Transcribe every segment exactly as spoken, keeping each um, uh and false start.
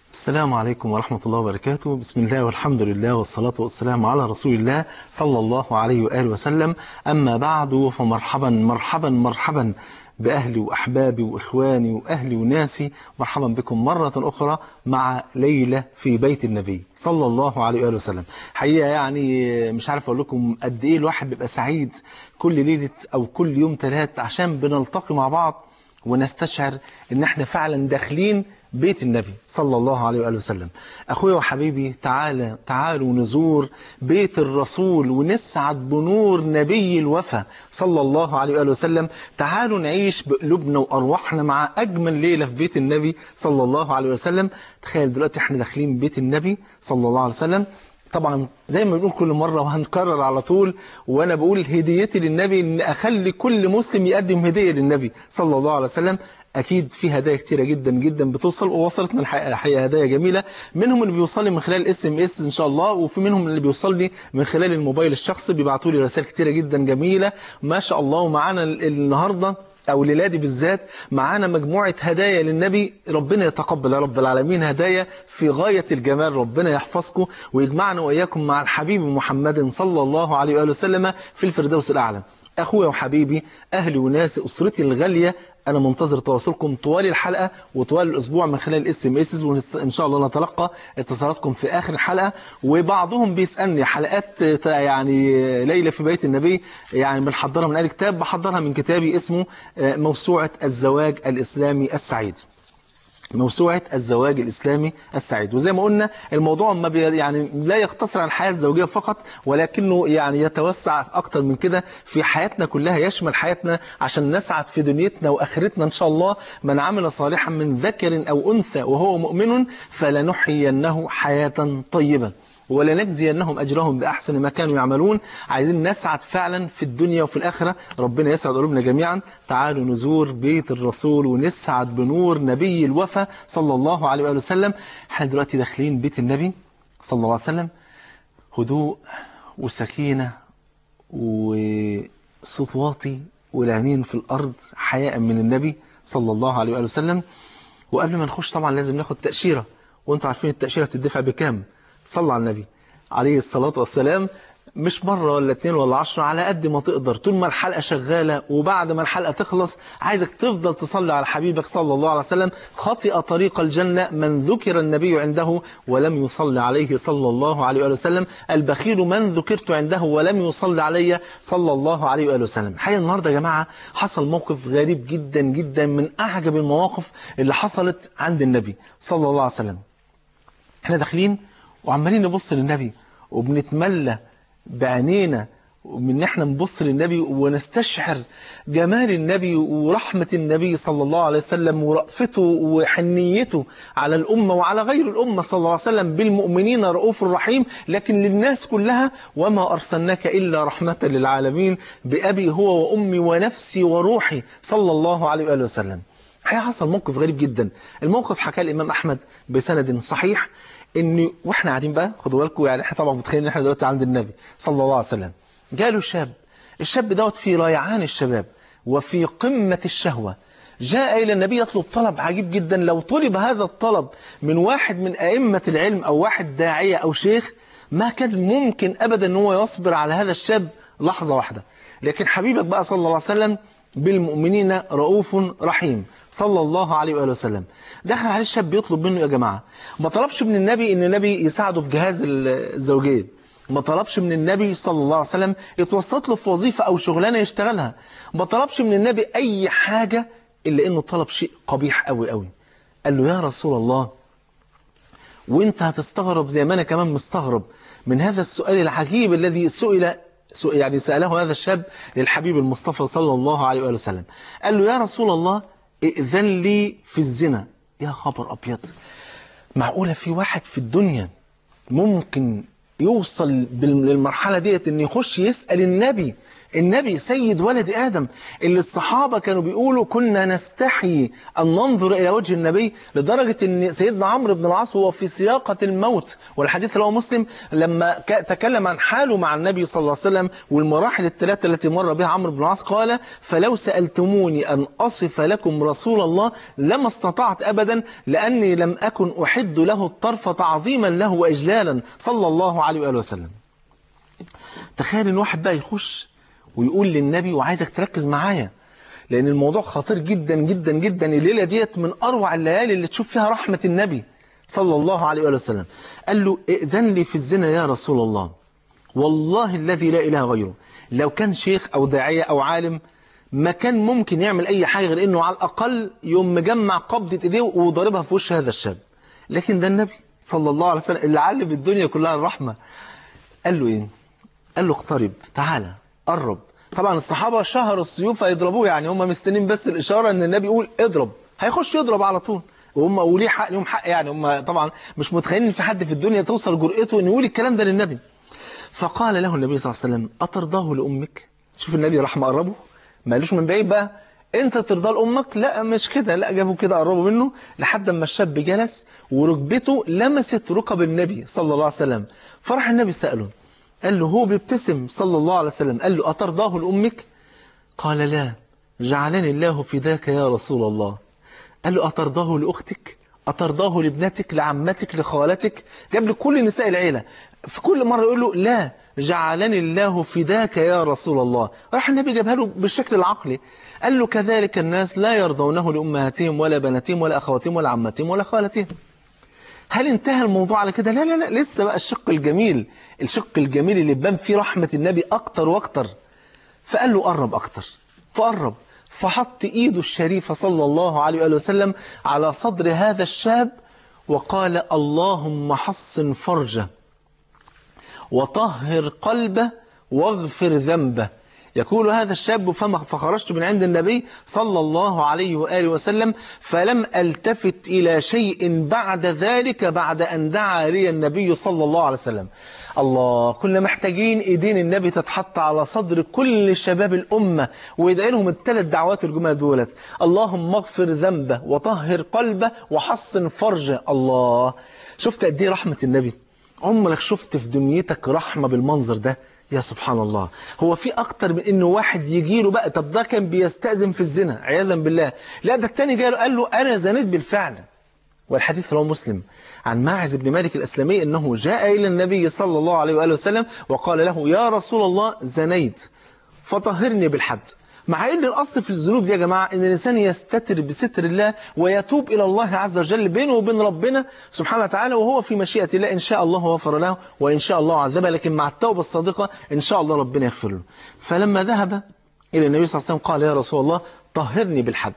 السلام عليكم ورحمة الله وبركاته. بسم الله والحمد لله والصلاة والسلام على رسول الله صلى الله عليه وآله وسلم. أما بعد، فمرحبا مرحبا مرحبا بأهلي وأحبابي وإخواني وأهلي وناسي. مرحبا بكم مرة أخرى مع ليلة في بيت النبي صلى الله عليه وآله وسلم. حقيقة يعني مش عارف أقول لكم قد إيه الواحد بيبقى سعيد كل ليلة أو كل يوم ثلاث عشان بنلتقي مع بعض ونستشعر إن إحنا فعلا داخلين بيت النبي صلى الله عليه وآله وسلم. أخويا وحبيبي، تعالى تعالوا نزور بيت الرسول ونسعد بنور نبي الوفا صلى الله عليه وآله وسلم. تعالوا نعيش بقلوبنا وأرواحنا مع أجمل ليلة في بيت النبي صلى الله عليه وسلم. تخيل دلوقتي احنا داخلين بيت النبي صلى الله عليه وسلم. طبعا زي ما بنقول كل مرة وهنكرر على طول، وأنا بقول هديتي للنبي إن أخلي كل مسلم يقدم هدية للنبي صلى الله عليه وسلم. أكيد في هدايا كتيرة جدا جدا بتوصل، ووصلتنا الحقيقة هدايا جميلة. منهم اللي بيوصل لي من خلال الاس ام اس إن شاء الله، وفي منهم اللي بيوصل لي من خلال الموبايل الشخصي، بيبعتوا لي رسائل كتيرة جدا جميلة ما شاء الله. ومعانا النهاردة أو الليلة دي بالذات معانا مجموعة هدايا للنبي. ربنا يتقبل يا رب العالمين، هدايا في غاية الجمال. ربنا يحفظكم ويجمعنا وإياكم مع الحبيب محمد صلى الله عليه وآله وسلم في الفردوس الأعلى. أخويا وحبيبي، أهلي وناسي، أسرتي الغالية، أنا منتظر تواصلكم طوال الحلقة وطوال الأسبوع من خلال الاس ام اس، وإن شاء الله نتلقى اتصالاتكم في آخر الحلقة. وبعضهم بيسألني حلقات يعني ليلة في بيت النبي يعني بنحضرها من أي كتاب؟ بحضرها من كتابي اسمه موسوعة الزواج الإسلامي السعيد. موسوعة الزواج الإسلامي السعيد. وزي ما قلنا الموضوع ما بي يعني لا يقتصر على الحياة الزوجية فقط، ولكنه يعني يتوسع أكتر من كده في حياتنا كلها، يشمل حياتنا عشان نسعد في دنيتنا وآخرتنا إن شاء الله. من عمل صالحا من ذكر أو أنثى وهو مؤمن فلنحيينه حياة طيبة ولنجزينهم أجرهم بأحسن ما كانوا يعملون. عايزين نسعد فعلا في الدنيا وفي الآخرة. ربنا يسعد قلوبنا جميعا. تعالوا نزور بيت الرسول ونسعد بنور نبي الوفا صلى الله عليه وآله وسلم. احنا دلوقتي داخلين بيت النبي صلى الله عليه وسلم. هدوء وسكينة وصوت واطي والعينين في الأرض حياء من النبي صلى الله عليه وآله وسلم. وقبل ما نخش طبعا لازم ناخد تأشيرة، وانتوا عارفين التأشيرة بتدفع بكام؟ صلى على النبي عليه الصلاة والسلام. مش مرة ولا اتنين ولا عشرة، على قد ما تقدر طول ما الحلقة شغالة. وبعد ما الحلقة تخلص عايزك تفضل تصلي على حبيبك صلى الله عليه وسلم. خطئ طريق الجنة من ذكر النبي عنده ولم يصلي عليه صلى الله عليه وآله وسلم. البخيل من ذكرت عنده ولم يصلي علي صلى الله عليه وآله وسلم. حقيقة النهاردة يا جماعة حصل موقف غريب جدا جدا، من أعجب المواقف اللي حصلت عند النبي صلى الله عليه وسلم. احنا داخلين وعمالين نبص للنبي وبنتملى بعينينا من ان احنا نبص للنبي ونستشعر جمال النبي ورحمة النبي صلى الله عليه وسلم ورأفته وحنيته على الأمة وعلى غير الأمة صلى الله عليه وسلم. بالمؤمنين رؤوف رحيم، لكن للناس كلها وما أرسلناك إلا رحمة للعالمين بأبي هو وأمي ونفسي وروحي صلى الله عليه وآله وسلم. حقيقة حصل موقف غريب جدا. الموقف حكاه الإمام أحمد بسند صحيح، ان واحنا قاعدين بقى خدوا بالكم، يعني احنا طبعا متخيلين ان احنا دلوقتي عند النبي صلى الله عليه وسلم. جاله شاب، الشاب دوت في ريعان الشباب وفي قمة الشهوة. جاء إلى النبي يطلب طلب عجيب جدا. لو طلب هذا الطلب من واحد من أئمة العلم أو واحد داعية أو شيخ ما كان ممكن أبدا أن هو يصبر على هذا الشاب لحظة واحدة. لكن حبيبك بقى صلى الله عليه وسلم بالمؤمنين رؤوف رحيم صلى الله عليه وآله وسلم. دخل عليه الشاب بيطلب منه يا جماعة. ما طلبش من النبي ان النبي يساعده في جهاز الزوجية، ما طلبش من النبي صلى الله عليه وسلم يتوسط له في وظيفة او شغلانة يشتغلها، ما طلبش من النبي اي حاجة الا انه طلب شيء قبيح قوي قوي. قال له يا رسول الله، وانت هتستغرب زي ما انا كمان مستغرب من هذا السؤال العجيب الذي سئل يعني سأله هذا الشاب للحبيب المصطفى صلى الله عليه وآله وسلم. قال له يا رسول الله ائذن لي في الزنا. يا خبر أبيض، معقولة في واحد في الدنيا ممكن يوصل للمرحلة ديت ان يخش يسأل النبي النبي سيد ولد آدم اللي الصحابة كانوا بيقولوا كنا نستحي أن ننظر إلى وجه النبي، لدرجة أن سيدنا عمرو بن العاص هو في سياقة الموت، والحديث رواه مسلم لما تكلم عن حاله مع النبي صلى الله عليه وسلم والمراحل الثلاثة التي مر بها عمرو بن العاص قال: فلو سألتموني أن أصف لكم رسول الله لما استطعت أبدا، لأني لم أكن أحد له الطرف تعظيما له وإجلالا صلى الله عليه وآله وسلم. تخيل ان واحد بقى يخش ويقول للنبي، وعايزك تركز معايا لان الموضوع خطير جدا جدا جدا، الليله ديت من اروع الليالي اللي تشوف فيها رحمه النبي صلى الله عليه وآله وسلم. قال له: ائذن لي في الزنا يا رسول الله، والله الذي لا اله غيره. لو كان شيخ او داعيه او عالم ما كان ممكن يعمل اي حاجه غير انه على الاقل يوم مجمع قبضه ايديه وضاربها في وش هذا الشاب، لكن ده النبي صلى الله عليه وسلم اللي علم الدنيا كلها الرحمه. قال له ايه؟ قال له: اقترب، تعالى قرب. طبعا الصحابة شهروا السيوف هيضربوه، يعني هم مستنين بس الإشارة ان النبي يقول اضرب، هيخش يضرب على طول، وهم وليه حق لهم حق، يعني هم طبعا مش متخيلين ان في حد في الدنيا توصل جرأته انه يقول الكلام ده للنبي. فقال له النبي صلى الله عليه وسلم: أترضاه لأمك؟ شوف النبي راح مقربه، ما قالوش من بعيد بقى انت ترضاه لأمك، لا مش كده، لا جابوا كده قربوا منه لحد ما الشاب جلس وركبته لمست ركب النبي صلى الله عليه وسلم. فراح النبي سأله، قال له هو بيبتسم صلى الله عليه وسلم، قال له: أترضاه لأمك؟ قال: لا، جعلني الله فداك يا رسول الله. قال له: أترضاه لأختك؟ أترضاه لابنتك، لعمتك، لخالتك؟ جاب له كل نساء العيلة، في كل مرة يقول له: لا، جعلني الله فداك يا رسول الله. راح النبي جابها له بالشكل العقلي، قال له: كذلك الناس لا يرضونه لأمهاتهم ولا بناتهم ولا أخواتهم ولا عماتهم ولا خالتهم. هل انتهى الموضوع على كده؟ لا لا لا، لسه بقى الشق الجميل، الشق الجميل اللي بان فيه رحمة النبي أكتر وأكتر. فقال له: قرب أكتر، فقرب، فحط إيده الشريفة صلى الله عليه وآله وسلم على صدر هذا الشاب وقال: اللهم حصن فرجه وطهر قلبه واغفر ذنبه. يقول هذا الشاب: فخرجت من عند النبي صلى الله عليه وآله وسلم فلم ألتفت إلى شيء بعد ذلك، بعد أن دعا لي النبي صلى الله عليه وسلم. الله، كنا محتاجين إيدين النبي تتحط على صدر كل شباب الأمة ويدعي لهم الثلاث دعوات الجمال دولت: اللهم اغفر ذنبه وطهر قلبه وحصن فرجه. الله، شفت قد ايه رحمة النبي؟ عمرك شفت في دنيتك رحمة بالمنظر ده؟ يا سبحان الله، هو في أكتر من إنه واحد يجي له بقى، طب ده كان بيستأذن في الزنا عياذا بالله، لا ده التاني جاله قال له أنا زنيت بالفعل. والحديث رواه مسلم عن ماعز بن مالك الأسلمي أنه جاء إلى النبي صلى الله عليه وآله وسلم وقال له: يا رسول الله زنيت فطهرني بالحد. مع ان الاصل في الذنوب دي يا جماعه ان الانسان يستتر بستر الله ويتوب الى الله عز وجل بينه وبين ربنا سبحانه وتعالى، وهو في مشيئه الله ان شاء الله غفر له وان شاء الله عذبه، لكن مع التوبه الصادقه ان شاء الله ربنا يغفر له. فلما ذهب الى النبي صلى الله عليه وسلم قال: يا رسول الله طهرني بالحد.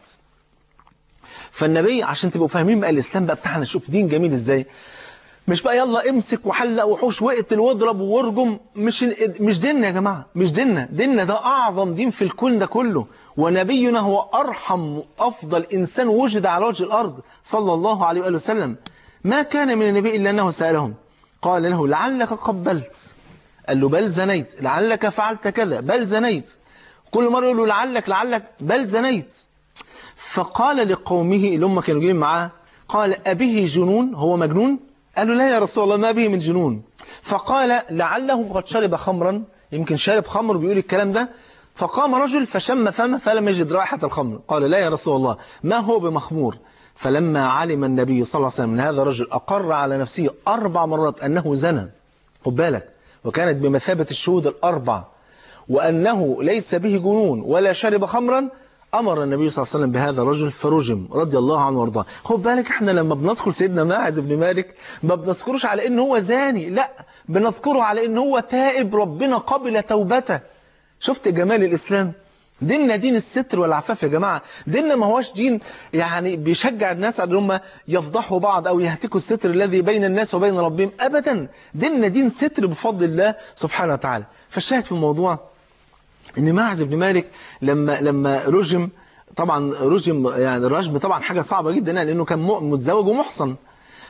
فالنبي، عشان تبقوا فاهمين بقى الاسلام بقى بتاعنا، شوف دين جميل ازاي، مش بقى يلا امسك وحلق وحوش واقتل واضرب وارجم، مش مش ديننا يا جماعه، مش ديننا، ديننا ده اعظم دين في الكون ده كله، ونبينا هو ارحم افضل انسان وجد على وجه الارض صلى الله عليه واله وسلم. ما كان من النبي الا انه سالهم قال له: لعلك قبلت؟ قال له: بل زنيت. لعلك فعلت كذا؟ بل زنيت. كل مره يقول له لعلك لعلك، بل زنيت. فقال لقومه اللي هم كانوا جايين معاه، قال: أبه جنون؟ هو مجنون؟ قالوا: لا يا رسول الله، ما به من جنون. فقال: لعله قد شرب خمرا، يمكن شارب خمر بيقول الكلام ده. فقام رجل فشم فمه فلم يجد رائحة الخمر، قال: لا يا رسول الله، ما هو بمخمور. فلما علم النبي صلى الله عليه وسلم من هذا الرجل أقر على نفسه أربع مرات أنه زنى، خد بالك، وكانت بمثابة الشهود الأربع، وأنه ليس به جنون ولا شرب خمرا، أمر النبي صلى الله عليه وسلم بهذا الرجل فرجم رضي الله عنه وارضاه. خد بالك، احنا لما بنذكر سيدنا ماعز بن مالك ما بنذكروش على انه هو زاني، لا، بنذكره على انه هو تائب، ربنا قبل توبته. شفت جمال الإسلام؟ ديننا دين الستر والعفاف يا جماعة، ديننا ما هوش دين يعني بيشجع الناس على ان هم يفضحوا بعض او يهتكوا الستر الذي بين الناس وبين ربهم، ابدا، ديننا دين ستر بفضل الله سبحانه وتعالى. فالشاهد في الموضوع ان ماعز بن مالك لما لما رجم، طبعا رجم يعني الرجم طبعا حاجه صعبه جدا لانه كان متزوج ومحصن،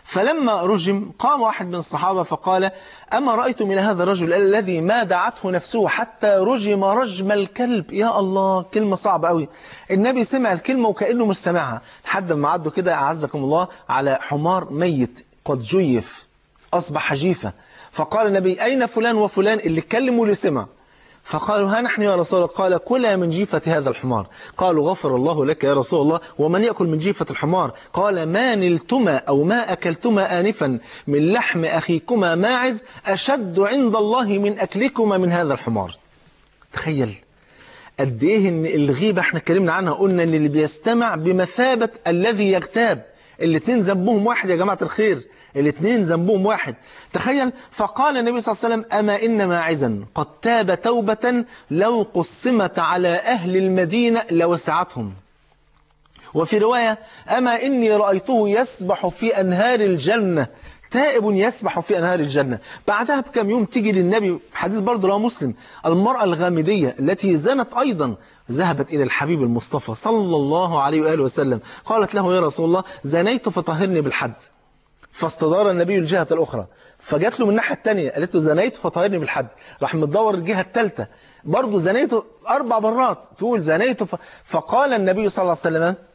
فلما رجم قام واحد من الصحابة فقال أما رأيتم من هذا الرجل الذي ما دعته نفسه حتى رجم رجم الكلب؟ يا الله، كلمة صعبة قوي. النبي سمع الكلمة وكأنه مش سمعها، لحد ما عدوا كده أعزكم الله على حمار ميت قد جيف أصبح جيفة. فقال النبي أين فلان وفلان اللي اتكلم واللي سمع؟ فقالوا ها نحن يا رسول الله. قال كلا من جيفة هذا الحمار. قالوا غفر الله لك يا رسول الله، ومن يأكل من جيفة الحمار؟ قال ما نلتما أو ما أكلتما آنفا من لحم أخيكما ماعز أشد عند الله من أكلكما من هذا الحمار. تخيل قد إيه إن الغيبة احنا اتكلمنا عنها، قلنا إن اللي بيستمع بمثابة الذي يغتاب. الاتنين ذنبهم واحد يا جماعة الخير، الاثنين ذنبهم واحد. تخيل. فقال النبي صلى الله عليه وسلم أما إن ماعزا قد تاب توبة لو قسمت على أهل المدينة لوسعتهم. وفي رواية أما إني رأيته يسبح في أنهار الجنة، تائب يسبح في أنهار الجنة. بعدها بكم يوم تيجي للنبي، حديث برضه رواه مسلم، المرأة الغامدية التي زنت أيضا ذهبت إلى الحبيب المصطفى صلى الله عليه وآله وسلم، قالت له يا رسول الله زنيت فطهرني بالحد. فاستدار النبي الجهة الأخرى، فجات له من الناحية الثانية قالت له زنيت فطهرني بالحد، راح متدور الجهة الثالثة برضه زنيت أربع مرات، تقول زنيت ف... فقال النبي صلى الله عليه وسلم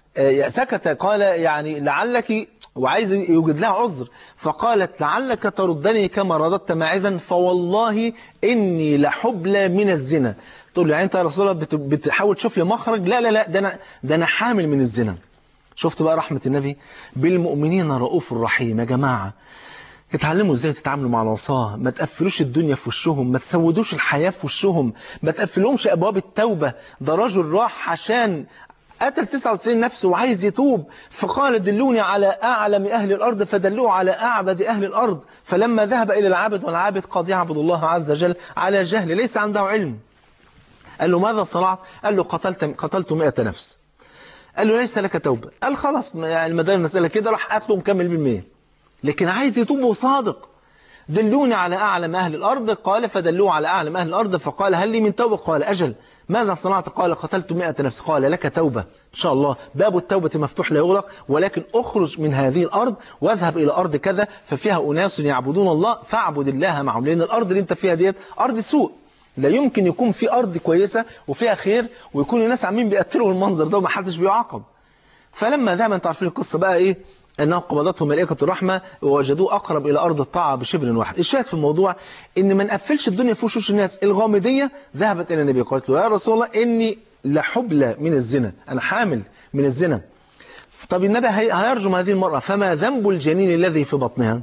سكت، قال يعني لعلك، وعايز يوجد لها عذر، فقالت لعلك تردني كما رددت ماعزا فوالله إني لحبلى من الزنا. تقول له يعني أنت يا رسول الله بتحاول تشوف لي مخرج؟ لا لا لا، ده أنا ده أنا حامل من الزنا. شفت بقى رحمة النبي بالمؤمنين رؤوف رحيم. يا جماعة اتعلموا ازاي تتعاملوا مع العصاة، ما تقفلوش الدنيا في وشهم، ما تسودوش الحياة في وشهم، ما تقفلهمش أبواب التوبة. ده رجل راح عشان قتل تسعة وتسعين نفس وعايز يتوب، فقال دلوني على أعلم أهل الأرض فدلوه على أعبد أهل الأرض. فلما ذهب إلى العابد والعابد قد يعبد الله عز وجل على جهل ليس عنده علم، قال له ماذا صنعت؟ قال له قتلت قتلت مئة نفس. قال له ليس لك توبة. قال خلاص يعني ما دام المسألة كده، راح قتله مكمل بالمية، لكن عايز يتوب وصادق. دلوني على أعلم أهل الأرض، قال فدلوه على أعلم أهل الأرض، فقال هل لي من توبة؟ قال أجل. ماذا صنعت؟ قال قتلت مئة نفس. قال لك توبة إن شاء الله، باب التوبة مفتوح لا يغلق، ولكن أخرج من هذه الأرض واذهب إلى أرض كذا ففيها أناس يعبدون الله فاعبد الله معهم، لأن الأرض اللي أنت فيها ديت أرض سوء. لا يمكن يكون في أرض كويسة وفيها خير ويكون الناس عاملين بيقتلوا المنظر ده وما حدش بيعاقب. فلما ذهب، انتوا عارفين القصة بقى إيه، أنه قبضته ملائكة الرحمة ووجدوه أقرب إلى أرض الطاعة بشبر واحد. الشاهد في الموضوع إن ما نقفلش الدنيا في وشوش الناس. الغامدية ذهبت إلى النبي قالت له يا رسول الله إني لحبلى من الزنا، أنا حامل من الزنا. طب النبي هيرجم هذه المرأة، فما ذنب الجنين الذي في بطنها؟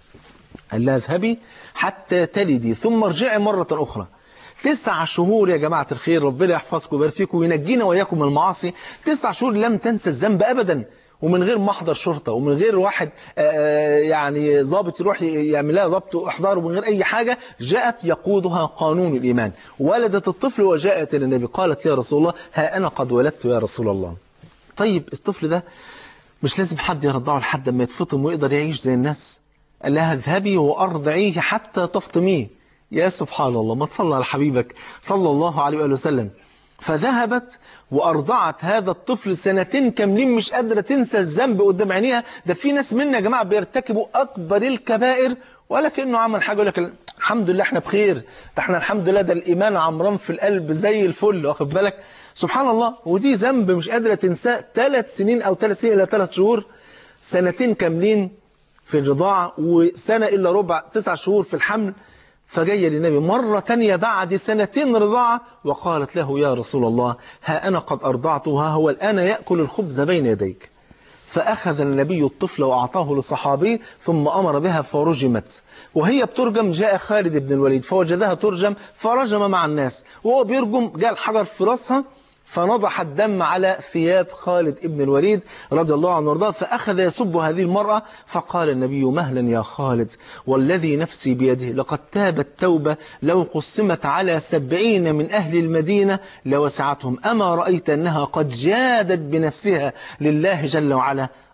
قال لها اذهبي حتى تلدي ثم ارجعي مرة أخرى. تسع شهور يا جماعة الخير، ربنا يحفظكم ويبارك فيكم وينجينا وإياكم من المعاصي. تسع شهور لم تنسى الذنب أبدا، ومن غير محضر شرطة، ومن غير واحد يعني ضابط يروح يعمل لها ضبط وإحضار، ومن غير أي حاجة. جاءت يقودها قانون الإيمان، ولدت الطفل وجاءت إلى النبي قالت يا رسول الله ها أنا قد ولدت يا رسول الله. طيب الطفل ده مش لازم حد يرضعه لحد ما يتفطم ويقدر يعيش زي الناس؟ قال لها اذهبي وأرضعيه حتى تفطميه. يا سبحان الله، ما تصلى على حبيبك صلى الله عليه وآله وسلم. فذهبت وأرضعت هذا الطفل سنتين كاملين، مش قادرة تنسى الذنب قدام عينيها. ده في ناس منا يا جماعة بيرتكبوا أكبر الكبائر ولكنه عمل حاجة يقول لك الحمد لله احنا بخير، ده احنا الحمد لله ده الإيمان عمران في القلب زي الفل، واخد بالك؟ سبحان الله. ودي ذنب مش قادرة تنساه ثلاث سنين أو ثلاث سنين إلى ثلاث شهور، سنتين كاملين في الرضاعة، وسنة إلا ربع، تسع شهور في الحمل. فجاية للنبي مرة تانية بعد سنتين رضاعة وقالت له يا رسول الله ها أنا قد أرضعته، ها هو الآن يأكل الخبز بين يديك. فأخذ النبي الطفل وأعطاه لصحابي ثم أمر بها فرجمت. وهي بترجم جاء خالد بن الوليد فوجدها ترجم فرجم مع الناس، وهو بيرجم جاء الحجر في رأسها فنضح الدم على ثياب خالد بن الوليد رضي الله عنه وارضاه. فأخذ يسب هذه المرأة، فقال النبي مهلا يا خالد والذي نفسي بيده لقد تابت توبة لو قسمت على سبعين من أهل المدينة لوسعتهم، أما رأيت أنها قد جادت بنفسها لله جل وعلا؟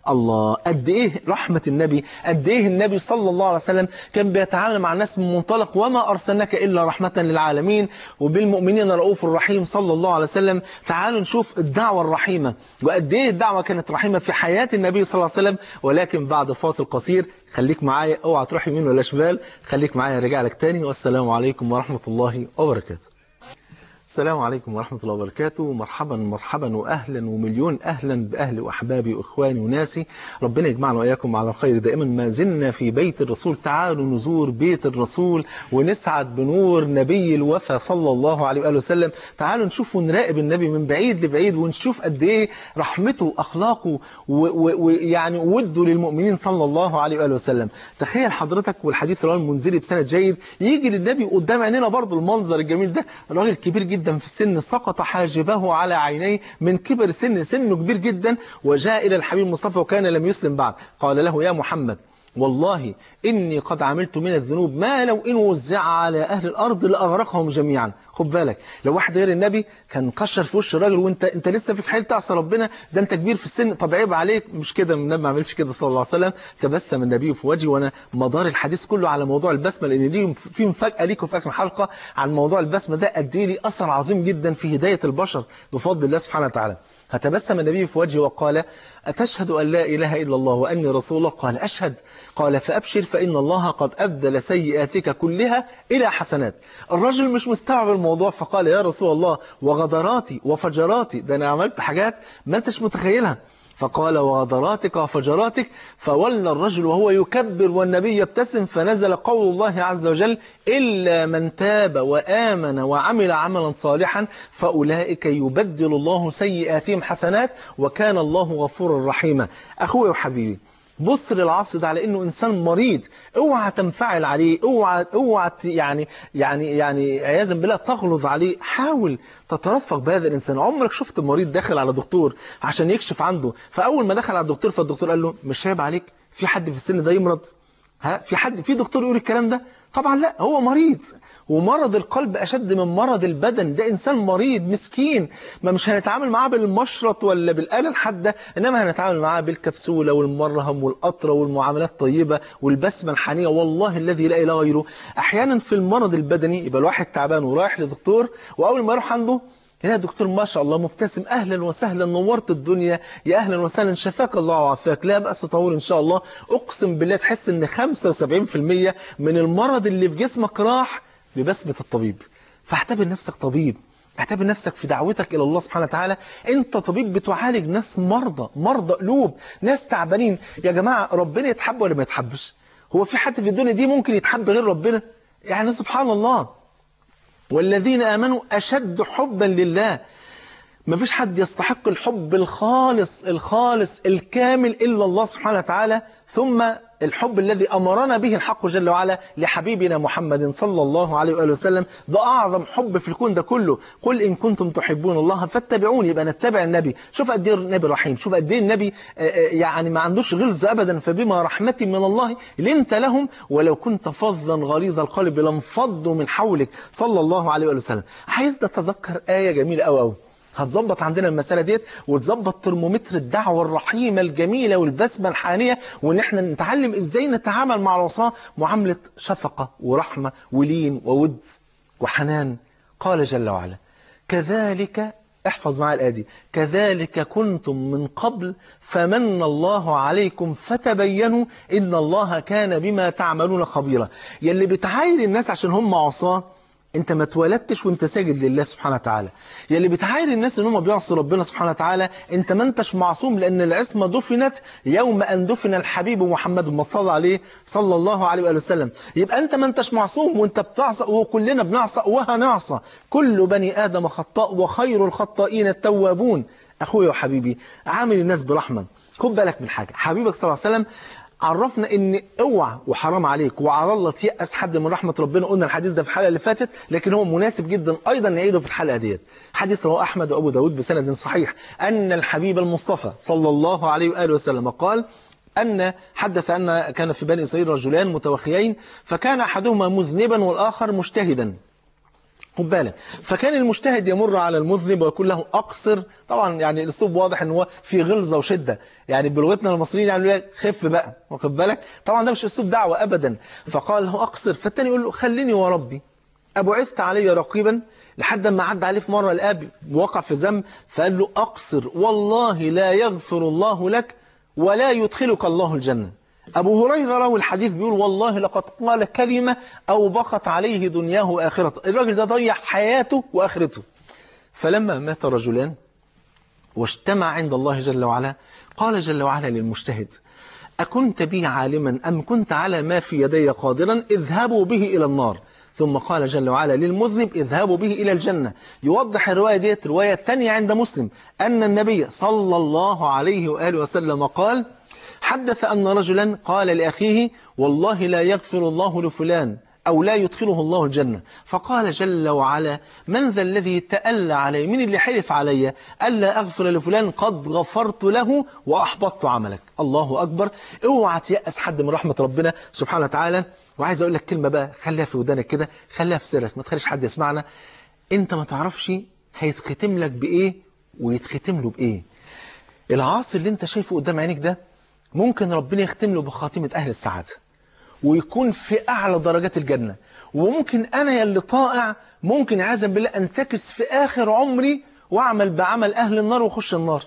الله، قد إيه رحمة النبي، قد إيه النبي صلى الله عليه وسلم كان بيتعامل مع الناس من منطلق وما أرسلناك إلا رحمة للعالمين وبالمؤمنين رؤوف رحيم صلى الله عليه وسلم. تعالوا نشوف الدعوة الرحيمة وقد إيه الدعوة كانت رحيمة في حياة النبي صلى الله عليه وسلم. ولكن بعد فاصل قصير، خليك معايا، اوعى تروح يمين ولا شمال، خليك معايا، رجع لك تاني. والسلام عليكم ورحمة الله وبركاته. السلام عليكم ورحمة الله وبركاته. مرحبا مرحبا وأهلا ومليون أهلا بأهلي وأحبابي وإخواني وناسي. ربنا يجمعنا وإياكم على الخير دائما. ما زلنا في بيت الرسول، تعالوا نزور بيت الرسول ونسعد بنور نبي الوفا صلى الله عليه وآله وسلم. تعالوا نشوف ونراقب النبي من بعيد لبعيد ونشوف قد إيه رحمته وأخلاقه ويعني وده للمؤمنين صلى الله عليه وآله وسلم. تخيل حضرتك، والحديث رواه المنذري بسند جيد، يجي للنبي قدام عينينا برضه المنظر الجميل ده، راجل كبير جدا في السن، سقط حاجبه على عينيه من كبر سن، سنه كبير جدا، وجاء إلى الحبيب المصطفى وكان لم يسلم بعد. قال له: يا محمد، والله إني قد عملت من الذنوب ما لو إن وزع على أهل الأرض لأغرقهم جميعا. خد بالك، لو واحد غير النبي كان كشر في وش الراجل وانت انت لسه فيك حيل تعصى ربنا، ده انت كبير في السن، طب عيب عليك. مش كده، النبي ما عملش كده صلى الله عليه وسلم. تبسم النبي في وجهي، وانا مدار الحديث كله على موضوع البسمه، لان ليه في مفاجاه ليكم في اخر الحلقه عن موضوع البسمه ده، قد ايه ليه اثر عظيم جدا في هدايه البشر بفضل الله سبحانه وتعالى. فتبسم النبي في وجهه وقال: أتشهد أن لا إله إلا الله وأني رسول الله؟ قال: أشهد. قال: فأبشر فإن الله قد أبدل سيئاتك كلها إلى حسنات. الرجل مش مستوعب الموضوع، فقال: يا رسول الله، وغدراتي وفجراتي، ده أنا عملت حاجات ما أنتش متخيلها. فقال: وغدراتك وفجراتك. فولى الرجل وهو يكبر والنبي يبتسم، فنزل قول الله عز وجل: إلا من تاب وآمن وعمل عملا صالحا فأولئك يبدل الله سيئاتهم حسنات وكان الله غفورا رحيما. أخوي وحبيبي، بص للعصر ده على انه انسان مريض، اوعى تنفعل عليه، اوعى اوعى يعني يعني يعني عياذا بالله تغلظ عليه، حاول تترفق بهذا الانسان. عمرك شفت مريض داخل على دكتور عشان يكشف عنده، فاول ما دخل على الدكتور فالدكتور قال له: مش عيب عليك؟ في حد في السن ده يمرض؟ ها، في حد في دكتور يقول الكلام ده؟ طبعا لا، هو مريض، ومرض القلب أشد من مرض البدن، ده إنسان مريض مسكين، ما مش هنتعامل معاه بالمشرط ولا بالآلة الحادة، إنما هنتعامل معاه بالكبسولة والمرهم والقطرة والمعاملات الطيبة والبسمة الحنية. والله الذي لا إله غيره، أحيانا في المرض البدني يبقى الواحد تعبان ورايح لدكتور، وأول ما يروح عنده هنا دكتور ما شاء الله مبتسم: أهلا وسهلا، نورت الدنيا، يا أهلا وسهلا، شفاك الله وعافاك، لا بأس طهور إن شاء الله. أقسم بالله تحس إن خمسة وسبعين بالمئة من المرض اللي في جسمك راح ببسمة الطبيب. فاعتبر نفسك طبيب، اعتبر نفسك في دعوتك إلى الله سبحانه وتعالى أنت طبيب، بتعالج ناس مرضى، مرضى قلوب، ناس تعبانين. يا جماعة، ربنا يتحب ولا ما يتحبش؟ هو في حد في الدنيا دي ممكن يتحب غير ربنا؟ يعني سبحان الله، والذين آمنوا أشد حبا لله. ما فيش حد يستحق الحب الخالص الخالص الكامل إلا الله سبحانه وتعالى، ثم الحب الذي أمرنا به الحق جل وعلا لحبيبنا محمد صلى الله عليه وآله وسلم. ده أعظم حب في الكون ده كله. قل إن كنتم تحبون الله فاتبعوني، يبقى نتبع النبي. شوف قد ايه النبي رحيم، شوف قد ايه النبي يعني ما عندوش غلظ أبدا. فبما رحمة من الله لنت لهم ولو كنت فظا غليظ القلب لانفضوا من حولك صلى الله عليه وآله وسلم. عايز نتذكر آية جميلة أوي أوي هتظبط عندنا المسألة ديت، وتظبط ترمومتر الدعوة الرحيمة الجميلة والبسمة الحانية، وإن احنا نتعلم إزاي نتعامل مع العصاة معاملة شفقة ورحمة ولين وود وحنان. قال جل وعلا: كذلك، احفظ معايا الآية دي، كذلك كنتم من قبل فمن الله عليكم فتبينوا إن الله كان بما تعملون خبيرا. يلي بتعاير الناس عشان هم عصاة، انت ما اتولدتش وانت ساجد لله سبحانه وتعالى. يا اللي بتعاير الناس ان هم بيعصوا ربنا سبحانه وتعالى، انت ما انتش معصوم، لان العصمه دفنت يوم ان دفن الحبيب محمد ما صلى عليه صلى الله عليه واله وسلم. يبقى انت ما انتش معصوم وانت بتعصى، وكلنا بنعصى وهنعصى، كل بني ادم خطاء وخير الخطائين التوابون. اخويا وحبيبي، عامل الناس برحمه. خد بالك من حاجه، حبيبك صلى الله عليه وسلم عرفنا ان اوعى وحرام عليك وعلى الله تيأس حد من رحمة ربنا. قلنا الحديث ده في الحلقة اللي فاتت، لكن هو مناسب جدا ايضا نعيده في الحلقة ديت. حديث رواه احمد وابو داود بسند صحيح ان الحبيب المصطفى صلى الله عليه واله وسلم قال ان حدث ان كان في بني اسرائيل رجلان متوخيين، فكان احدهما مذنبا والاخر مجتهدا. خد بالك. فكان المجتهد يمر على المذنب ويقول له أقصر. طبعا يعني الأسلوب واضح إن هو في غلظة وشدة، يعني بلغتنا المصريين يعني يقول لك خف بقى، واخد بالك. طبعا ده مش أسلوب دعوة أبدا. فقال له أقصر، فالتاني يقول له خليني وربي أبعثت علي رقيبا، لحد ما عدى عليه في مرة الآب وقع في ذنب فقال له أقصر والله لا يغفر الله لك ولا يدخلك الله الجنة. أبو هريرة روى الحديث بيقول والله لقد قال كلمة أو بقت عليه دنياه وآخرته. الراجل ده ضيع حياته وآخرته. فلما مات رجلان واجتمع عند الله جل وعلا قال جل وعلا للمجتهد أكنت بي عالما أم كنت على ما في يدي قادرا؟ اذهبوا به إلى النار. ثم قال جل وعلا للمذنب اذهبوا به إلى الجنة. يوضح الرواية ديت رواية تانية عند مسلم أن النبي صلى الله عليه وآله وسلم قال حدث أن رجلا قال لأخيه والله لا يغفر الله لفلان أو لا يدخله الله الجنة. فقال جل وعلا من ذا الذي تألى علي، من اللي حلف علي ألا أغفر لفلان؟ قد غفرت له وأحبطت عملك. الله أكبر. اوعى تيأس حد من رحمة ربنا سبحانه وتعالى. وعايز أقول لك كلمة بقى خليها في ودانك كده، خليها في سرك، ما تخليش حد يسمعنا. أنت ما تعرفش هيتختم لك بإيه ويتختم له بإيه. العاصي اللي أنت شايفه قدام عينيك ده ممكن ربنا يختم له بخاتمة أهل السعادة ويكون في أعلى درجات الجنة، وممكن أنا يلي طائع ممكن عزا بالله أنتكس في آخر عمري وأعمل بعمل أهل النار وخش النار.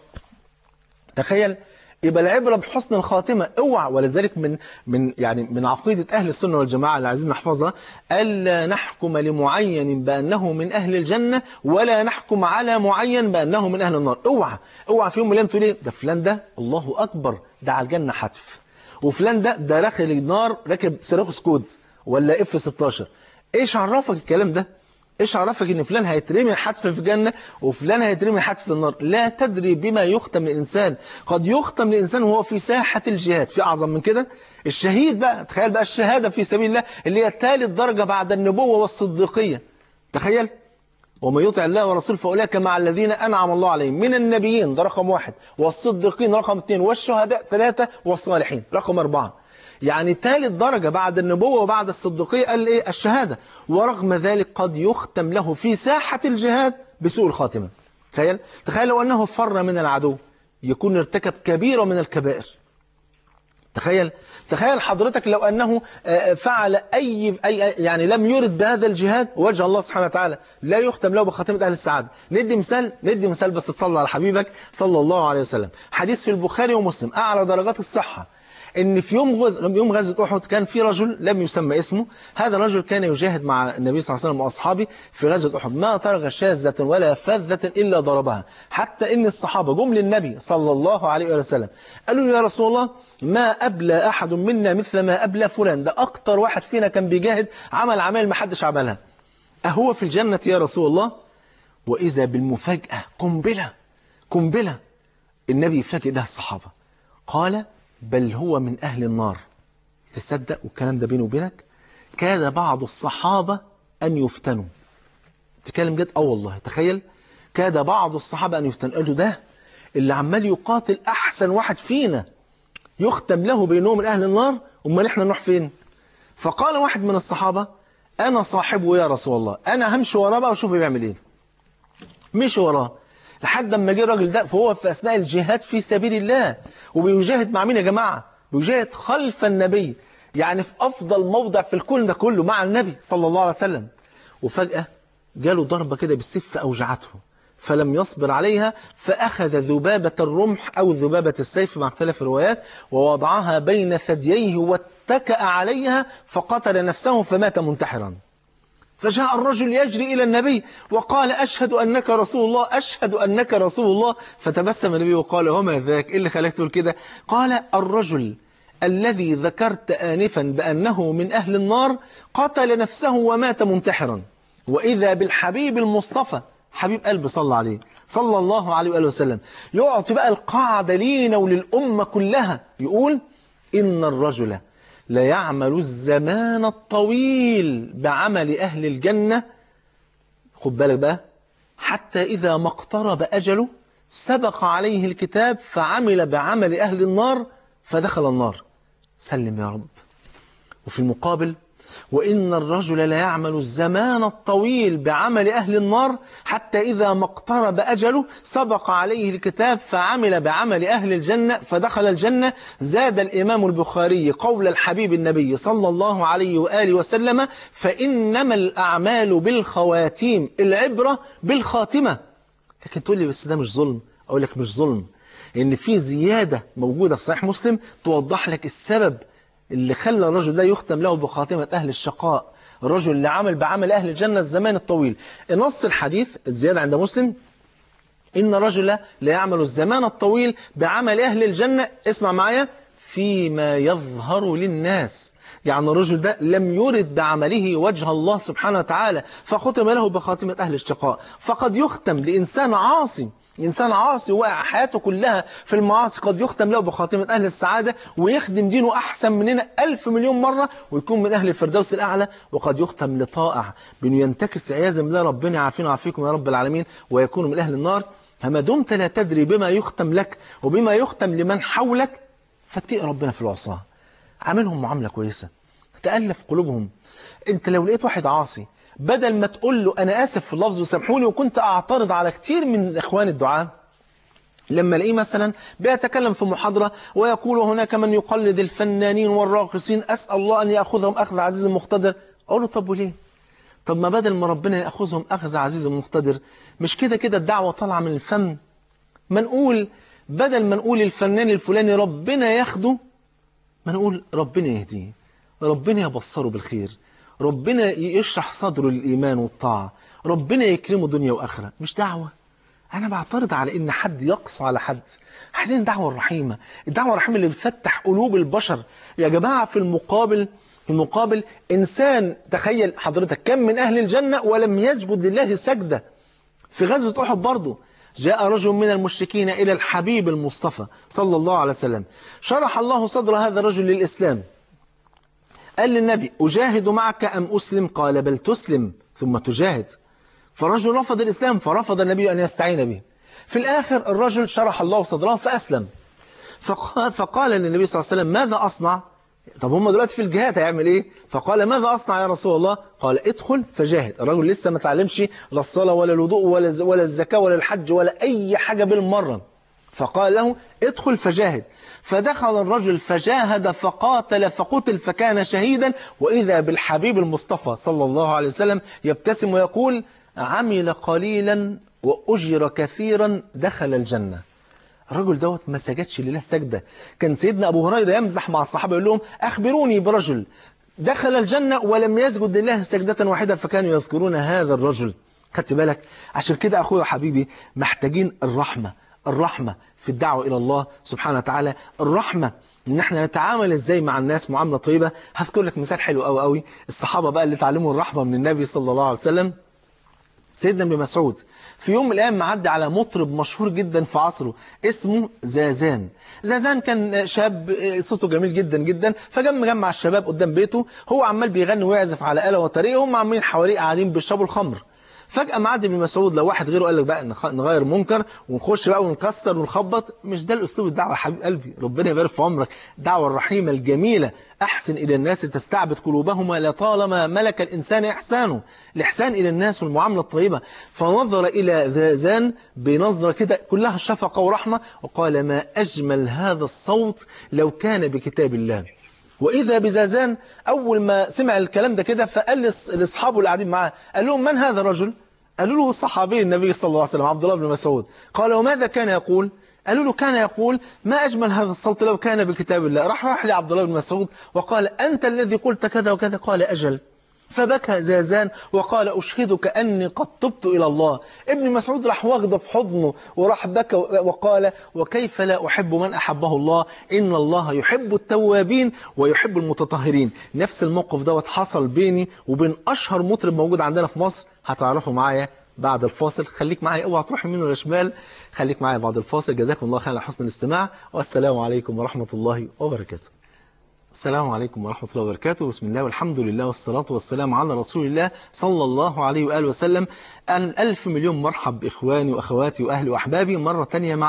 تخيل. يبقى العبرة بحسن الخاتمة. اوعى. ولذلك من من يعني من عقيدة أهل السنة والجماعة اللي عايزين نحفظها ألا نحكم لمعين بأنه من أهل الجنة ولا نحكم على معين بأنه من أهل النار. اوعى اوعى في يوم من الأيام تقول ايه ده فلان ده الله أكبر ده على الجنة حتف، وفلان ده ده داخل النار راكب صاروخ سكود ولا اف ستاشر. ايش عرفك الكلام ده؟ ايش عرفك ان فلان هيترمي حتف في الجنة وفلان هيترمي حتف في النار؟ لا تدري بما يختم الانسان. قد يختم الانسان وهو في ساحة الجهاد. في اعظم من كده؟ الشهيد بقى. تخيل بقى الشهادة في سبيل الله اللي هي ثالث درجة بعد النبوة والصديقية. تخيل. ومن يطع الله ورسوله فأولئك مع الذين أنعم الله عليهم من النبيين، ده رقم واحد، والصديقين رقم اثنين، والشهداء ثلاثة، والصالحين رقم أربعة. يعني ثالث درجة بعد النبوة وبعد الصديقية قال إيه؟ الشهادة. ورغم ذلك قد يختم له في ساحة الجهاد بسوء الخاتمة. تخيل. تخيل لو أنه فر من العدو يكون ارتكب كبيرة من الكبائر. تخيل. تخيل حضرتك لو أنه فعل أي, أي يعني لم يرد بهذا الجهاد وجه الله سبحانه وتعالى لا يختم له بخاتمة أهل السعادة. ندي مثال ندي مثال بس تصلى على حبيبك صلى الله عليه وسلم. حديث في البخاري ومسلم أعلى درجات الصحة إن في يوم غزوة يوم غزوة أحد كان في رجل لم يسمى اسمه. هذا الرجل كان يجاهد مع النبي صلى الله عليه وسلم وأصحابه في غزوة أحد. ما ترك شاذة ولا فذة إلا ضربها، حتى إن الصحابة جم للنبي صلى الله عليه وسلم قالوا يا رسول الله ما أبلى أحد منا مثل ما أبلى فلان، ده أكتر واحد فينا كان بيجاهد عمل عمل ما حدش عملها، أهو في الجنة يا رسول الله؟ وإذا بالمفاجأة قنبلة قنبلة النبي يفاجئ ده الصحابة قال بل هو من أهل النار. تصدق والكلام ده بيني وبينك كاد بعض الصحابة أن يفتنوا. تكلم جد؟ اه والله. تخيل كاد بعض الصحابة أن يفتنوا. قالوا ده اللي عمال يقاتل أحسن واحد فينا يختم له بينهم من أهل النار، أمال إحنا نروح فين؟ فقال واحد من الصحابة أنا صاحبه يا رسول الله، أنا همشي وراه بقى وشوف بيعمل إيه. مشي وراه لحد ما جه الراجل ده، فهو في أثناء الجهاد في سبيل الله وبيجاهد مع مين يا جماعة؟ بيجاهد خلف النبي، يعني في أفضل موضع في الكون ده كله مع النبي صلى الله عليه وسلم. وفجأة جاله ضربة كده بالسيف فأوجعته فلم يصبر عليها، فأخذ ذبابة الرمح أو ذبابة السيف مع اختلاف الروايات ووضعها بين ثدييه واتكأ عليها فقتل نفسه فمات منتحرا. فجاء الرجل يجري إلى النبي وقال أشهد أنك رسول الله أشهد أنك رسول الله. فتبسم النبي وقال وما ذاك؟ إيه اللي خلاك تقول كده؟ قال الرجل الذي ذكرت آنفا بأنه من أهل النار قتل نفسه ومات منتحرا، وإذا بالحبيب المصطفى حبيب قلبي صلى عليه صلى الله عليه وآله وسلم يعطي بقى القاعدة لينا وللأمة كلها. يقول إن الرجل لا يعمل الزمان الطويل بعمل أهل الجنة، خد بالك بقى، حتى إذا ما اقترب أجله سبق عليه الكتاب فعمل بعمل أهل النار فدخل النار. سلم يا رب. وفي المقابل وإن الرجل لا يعمل الزمان الطويل بعمل أهل النار حتى إذا ما اقترب أجله سبق عليه الكتاب فعمل بعمل أهل الجنة فدخل الجنة. زاد الإمام البخاري قول الحبيب النبي صلى الله عليه وآله وسلم: فإنما الأعمال بالخواتيم، العبرة بالخاتمة. لكن تقول لي بس ده مش ظلم؟ أقول لك مش ظلم، لأن في زيادة موجودة في صحيح مسلم توضح لك السبب اللي خلى الرجل ده يختم له بخاتمة أهل الشقاء، الرجل اللي عمل بعمل أهل الجنة الزمان الطويل. نص الحديث الزيادة عند مسلم: إن الرجل لا يعمل الزمان الطويل بعمل أهل الجنة، اسمع معايا، فيما يظهر للناس. يعني الرجل ده لم يرد بعمله وجه الله سبحانه وتعالى فختم له بخاتمة أهل الشقاء. فقد يختم لإنسان عاصي، إنسان عاصي واقع حياته كلها في المعاصي، قد يختم له بخاتمة أهل السعادة ويخدم دينه أحسن مننا ألف مليون مرة ويكون من أهل الفردوس الأعلى. وقد يختم لطائع بأنه ينتكس عياذا بالله، ربنا يعافينا ويعافيكم يا رب العالمين، ويكون من أهل النار. فما دمت لا تدري بما يختم لك وبما يختم لمن حولك فاتقي ربنا في العصاة، عاملهم معاملة كويسة، تألف قلوبهم. أنت لو لقيت واحد عاصي بدل ما تقول له أنا آسف في اللفظ وسامحوني، وكنت أعترض على كتير من إخوان الدعاء لما الاقيه مثلا بيتكلم في محاضرة ويقول هناك من يقلد الفنانين والراقصين أسأل الله أن يأخذهم أخذ عزيز مقتدر، أقول له طب وليه؟ طب ما بدل ما ربنا يأخذهم أخذ عزيز مقتدر، مش كده كده الدعوة طالعة من الفم؟ ما نقول بدل ما نقول الفنان الفلاني ربنا ياخده، ما نقول ربنا يهديه، ربنا يبصره بالخير، ربنا يشرح صدره للإيمان والطاعة، ربنا يكرمه دنيا وآخرة. مش دعوة. أنا بعترض على إن حد يقسو على حد. عايزين الدعوة الرحيمة، الدعوة الرحيمة اللي بتفتح قلوب البشر يا جماعة. في المقابل في المقابل إنسان، تخيل حضرتك كم من أهل الجنة ولم يسجد لله سجدة. في غزوة أحد برضه جاء رجل من المشركين إلى الحبيب المصطفى صلى الله عليه وسلم، شرح الله صدر هذا الرجل للإسلام. قال للنبي: أجاهد معك أم أسلم؟ قال: بل تسلم ثم تجاهد. فالرجل رفض الإسلام، فرفض النبي أن يستعين به. في الآخر الرجل شرح الله صدره فأسلم. فقال, فقال للنبي صلى الله عليه وسلم: ماذا أصنع؟ طب هم دلوقتي في الجهاد هيعمل إيه؟ فقال: ماذا أصنع يا رسول الله؟ قال: ادخل فجاهد. الرجل لسه ما تعلمش لا الصلاة ولا الوضوء ولا ولا الزكاة ولا الحج ولا أي حاجة بالمرة. فقال له: ادخل فجاهد. فدخل الرجل فجاهد فقاتل فقتل فكان شهيدا. وإذا بالحبيب المصطفى صلى الله عليه وسلم يبتسم ويقول: عمل قليلا وأجر كثيرا دخل الجنة. الرجل دوت ما سجدش لله سجدة. كان سيدنا أبو هريرة يمزح مع الصحابة يقول لهم: أخبروني برجل دخل الجنة ولم يسجد لله سجدة واحدة، فكانوا يذكرون هذا الرجل. خدت بالك؟ عشان كده أخويا وحبيبي محتاجين الرحمة، الرحمة في الدعوة إلى الله سبحانه وتعالى، الرحمة إن احنا نتعامل إزاي مع الناس معاملة طيبة. هذكر لك مثال حلو قوي قوي، الصحابة بقى اللي تعلموا الرحمة من النبي صلى الله عليه وسلم. سيدنا ابن مسعود في يوم من الأيام معدي على مطرب مشهور جدا في عصره اسمه زازان. زازان كان شاب صوته جميل جدا جدا، فجم مجمع الشباب قدام بيته، هو عمال بيغني ويعزف على آلة وطريقة، هم عاملين حواليه قاعدين بيشربوا الخمر. فجأة معدي ابن مسعود، لو واحد غيره قال لك بقى نغير منكر ونخش بقى ونكسر ونخبط، مش ده الأسلوب الدعوة يا حبيب قلبي، ربنا يبارك في عمرك. الدعوة الرحيمة الجميلة: أحسن إلى الناس تستعبد قلوبهما لطالما ملك الإنسان إحسانه. الإحسان إلى الناس والمعاملة الطيبة. فنظر إلى زازان بنظرة كده كلها شفقة ورحمة وقال: ما أجمل هذا الصوت لو كان بكتاب الله. وإذا بزازان أول ما سمع الكلام ده كده فقال لأصحابه اللي قاعدين معاه، قال لهم: من هذا الرجل؟ قالوا له: صحابي النبي صلى الله عليه وسلم عبد الله بن مسعود. قال: وماذا كان يقول؟ قالوا له: كان يقول: ما أجمل هذا الصوت لو كان بكتاب الله. راح راح لعبد الله بن مسعود وقال: أنت الذي قلت كذا وكذا؟ قال: أجل. فبكى زازان وقال: أشهدك أني قد تبت إلى الله. ابن مسعود راح واخده في حضنه وراح بكى وقال: وكيف لا أحب من أحبه الله، إن الله يحب التوابين ويحب المتطهرين. نفس الموقف دوت حصل بيني وبين أشهر مطرب موجود عندنا في مصر، هتعرفوا معايا بعد الفاصل. خليك معايا، اوعى تروح يمين ولا شمال، خليك معايا بعد الفاصل. جزاكم الله خير على حسن الاستماع، والسلام عليكم ورحمة الله وبركاته. السلام عليكم ورحمة الله وبركاته. بسم الله والحمد لله والصلاة والسلام على رسول الله صلى الله عليه وآله وسلم. ألف مليون مرحب بإخواني وأخواتي وأهلي وأحبابي مرة تانية مع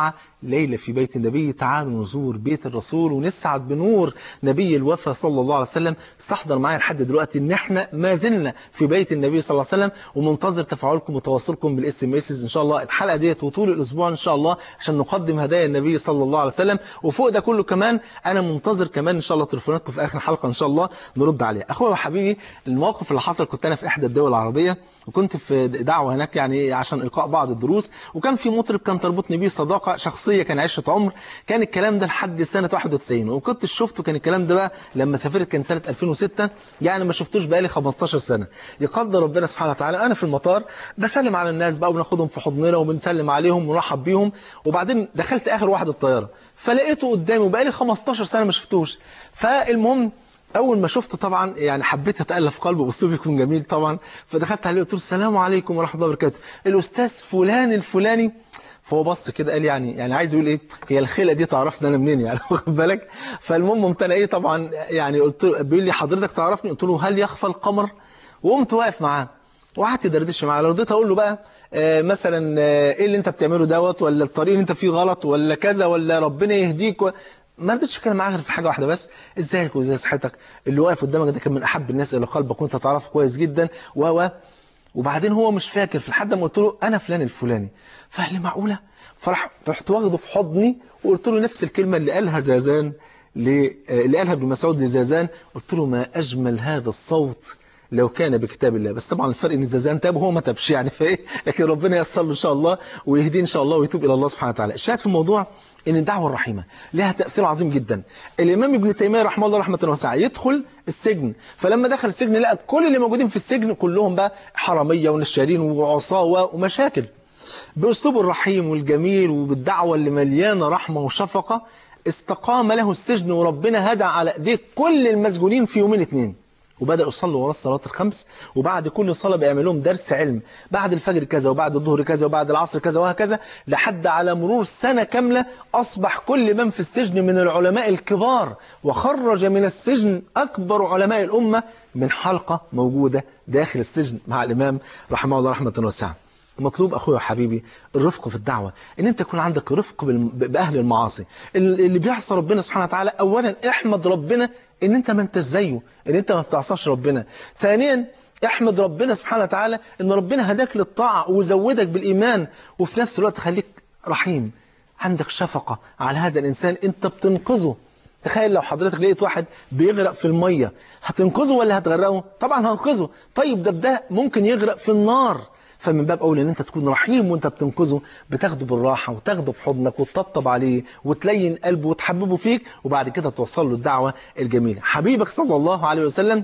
ليلة في بيت النبي، تعالوا نزور بيت الرسول ونسعد بنور نبي الوفا صلى الله عليه وسلم. استحضر معايا لحد دلوقتي ان احنا ما زلنا في بيت النبي صلى الله عليه وسلم، ومنتظر تفاعلكم وتواصلكم بالاس ام اس ان شاء الله الحلقة ديت وطول الاسبوع ان شاء الله، عشان نقدم هدايا النبي صلى الله عليه وسلم. وفوق ده كله كمان انا منتظر كمان ان شاء الله تليفوناتكم في اخر الحلقة ان شاء الله نرد عليها. اخويا وحبيبي، الموقف اللي حصل، كنت انا في احدى الدول العربية وكنت في دعوة هناك يعني عشان إلقاء بعض الدروس، وكان في مطرب كان تربطني بيه صداقة شخصية، كان عشرة عمر. كان الكلام ده لحد سنة واحد وتسعين، وكنت شفته كان الكلام ده بقى لما سافرت كان سنة ألفين وستة، يعني ما شفتوش بقى لي خمستاشر سنة. يقدر ربنا سبحانه وتعالى أنا في المطار بسلم على الناس بقى وبناخدهم في حضننا وبنسلم عليهم ونرحب بيهم، وبعدين دخلت آخر واحد الطيارة فلقيته قدامي وبقى لي خمستاشر سنة ما شفتوش. فالمهم أول ما شفته طبعا يعني حبيت أتألف قلبه وأسلوبه يكون جميل طبعا، فدخلت عليه قلت له السلام عليكم ورحمة الله وبركاته، الأستاذ فلان الفلاني. فهو بص كده قال يعني يعني عايز يقول إيه، هي الخيلة دي تعرفني أنا منين يعني، واخد بالك. فالمهم قمت أنا إيه طبعا يعني قلت له، بيقول لي حضرتك تعرفني؟ قلت له هل يخفى القمر؟ وقمت واقف معاه وقعدت دردش معاه. لو رضيت أقول له بقى آه مثلا آه إيه اللي أنت بتعمله دوت، ولا الطريق اللي أنت فيه غلط، ولا كذا، ولا ربنا يهديك و... ما رضيتش اتكلم معاه غير في حاجه واحده بس، ازيك وازاي صحتك، اللي واقف قدامك ده كان من احب الناس الى قلبك وانت تعرفه كويس جدا و و وبعدين هو مش فاكر، في لحد ما قلت له انا فلان الفلاني، فقال لي معقوله؟ فرح رحت واخده في حضني وقلت له نفس الكلمه اللي قالها زازان اللي قالها ابن مسعود لزازان، قلت له ما اجمل هذا الصوت لو كان بكتاب الله. بس طبعا الفرق ان زازان تاب وهو ما تابش يعني، فايه، لكن ربنا ييسر له ان شاء الله ويهديه ان شاء الله ويتوب الى الله سبحانه وتعالى. الشاهد في الموضوع ان الدعوه الرحيمه لها تاثير عظيم جدا. الامام ابن تيميه رحمه الله رحمه واسعه يدخل السجن، فلما دخل السجن لقى كل اللي موجودين في السجن كلهم بقى حراميه ونشارين وعصاه ومشاكل. باسلوبه الرحيم والجميل وبالدعوه اللي مليانه رحمه وشفقه استقام له السجن، وربنا هدى على ايديه كل المسجونين في يومين اتنين، وبدأوا يصلوا ورا الصلاة الخمس، وبعد كل صلاة بيعمل لهم درس علم، بعد الفجر كذا وبعد الظهر كذا وبعد العصر كذا وهكذا، لحد على مرور سنة كاملة أصبح كل من في السجن من العلماء الكبار، وخرج من السجن أكبر علماء الأمة من حلقة موجودة داخل السجن مع الإمام رحمه الله رحمة واسعة. مطلوب أخويا وحبيبي الرفق في الدعوة، إن أنت يكون عندك رفق بأهل المعاصي اللي بيعصى ربنا سبحانه وتعالى. أولا احمد ربنا إن أنت ما أنتش زيه، إن أنت ما بتعصاش ربنا. ثانيا احمد ربنا سبحانه وتعالى إن ربنا هداك للطاعة وزودك بالإيمان، وفي نفس الوقت خليك رحيم، عندك شفقة على هذا الإنسان أنت بتنقذه. تخيل لو حضرتك لقيت واحد بيغرق في المية، هتنقذه ولا هتغرقه؟ طبعا هنقذه. طيب ده ده ممكن يغرق في النار، فمن باب أولى ان انت تكون رحيم وانت بتنقذه، بتاخده بالراحة وتاخده في حضنك وتطبطب عليه وتلين قلبه وتحببه فيك، وبعد كده توصل له الدعوة الجميلة. حبيبك صلى الله عليه وسلم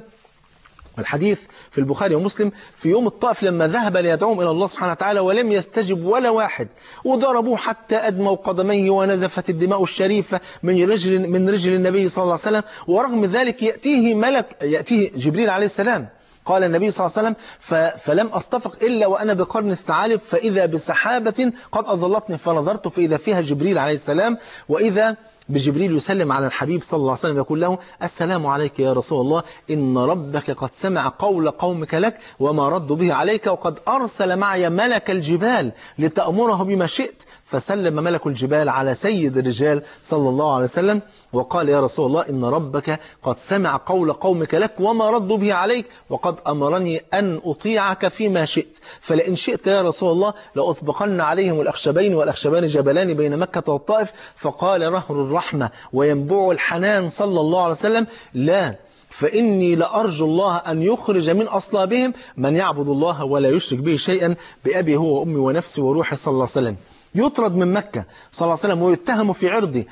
الحديث في البخاري ومسلم في يوم الطائف لما ذهب ليدعوهم إلى الله سبحانه وتعالى ولم يستجب ولا واحد، وضربوه حتى أدموا قدميه ونزفت الدماء الشريفة من رجل من رجل النبي صلى الله عليه وسلم، ورغم ذلك يأتيه ملك يأتيه جبريل عليه السلام. قال النبي صلى الله عليه وسلم فلم أستفق إلا وأنا بقرن الثعالب، فإذا بسحابة قد أظلتني فنظرت فإذا فيها جبريل عليه السلام، وإذا بجبريل يسلم على الحبيب صلى الله عليه وسلم يقول له السلام عليك يا رسول الله، إن ربك قد سمع قول قومك لك وما ردوا به عليك، وقد أرسل معي ملك الجبال لتأمره بما شئت. فسلم ملك الجبال على سيد الرجال صلى الله عليه وسلم وقال يا رسول الله إن ربك قد سمع قول قومك لك وما ردوا به عليك، وقد أمرني أن أطيعك فيما شئت، فلئن شئت يا رسول الله لأطبقن عليهم الأخشبين، والأخشبان جبلان بين مكة والطائف. فقال رهر الرحمة وينبوع الحنان صلى الله عليه وسلم لا، فإني لأرجو الله أن يخرج من أصلابهم من يعبد الله ولا يشرك به شيئا، بأبي هو وأمي ونفسي وروحي صلى الله عليه وسلم. يطرد من مكة صلى الله عليه وسلم ويتهم في عرضه،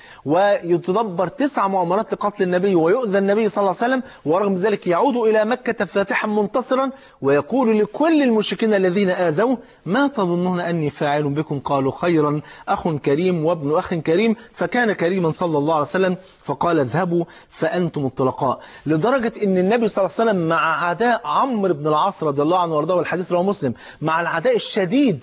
ويتدبر تسع مؤامرات لقتل النبي، ويؤذى النبي صلى الله عليه وسلم، ورغم ذلك يعود إلى مكة فاتحا منتصرا ويقول لكل المشركين الذين آذوه ما تظنون أني فاعل بكم؟ قالوا خيرا، أخ كريم وابن أخ كريم، فكان كريما صلى الله عليه وسلم، فقال اذهبوا فأنتم الطلقاء. لدرجة أن النبي صلى الله عليه وسلم مع عداء عمرو بن العاص رضي الله عنه وارضاه، والحديث رواه مسلم، مع العداء الشديد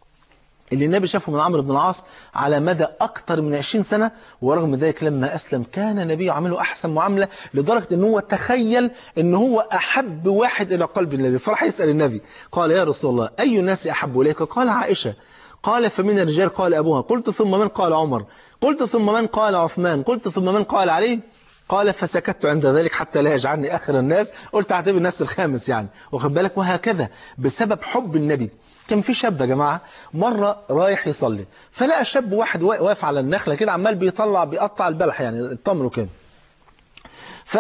اللي النبي شافه من عمرو بن العاص على مدى أكثر من عشرين سنة، ورغم ذلك لما أسلم كان النبي يعامله أحسن معاملة، لدرجة أنه هو تخيل أنه هو أحب واحد إلى قلب النبي، فرح يسأل النبي قال يا رسول الله أي الناس أحب إليك؟ قال عائشة. قال فمن الرجال؟ قال أبوها. قلت ثم من؟ قال عمر. قلت ثم من؟ قال عثمان. قلت ثم من؟ قال علي. قال فسكت عند ذلك حتى لا يجعلني آخر الناس، قلت اعتبر نفس الخامس يعني، واخد بالك. وهكذا بسبب حب النبي. كان في شاب يا جماعة مرة رايح يصلي، فلقى شاب واحد واقف على النخلة كده عمال بيطلع بيقطع البلح يعني التمر وكده. ف...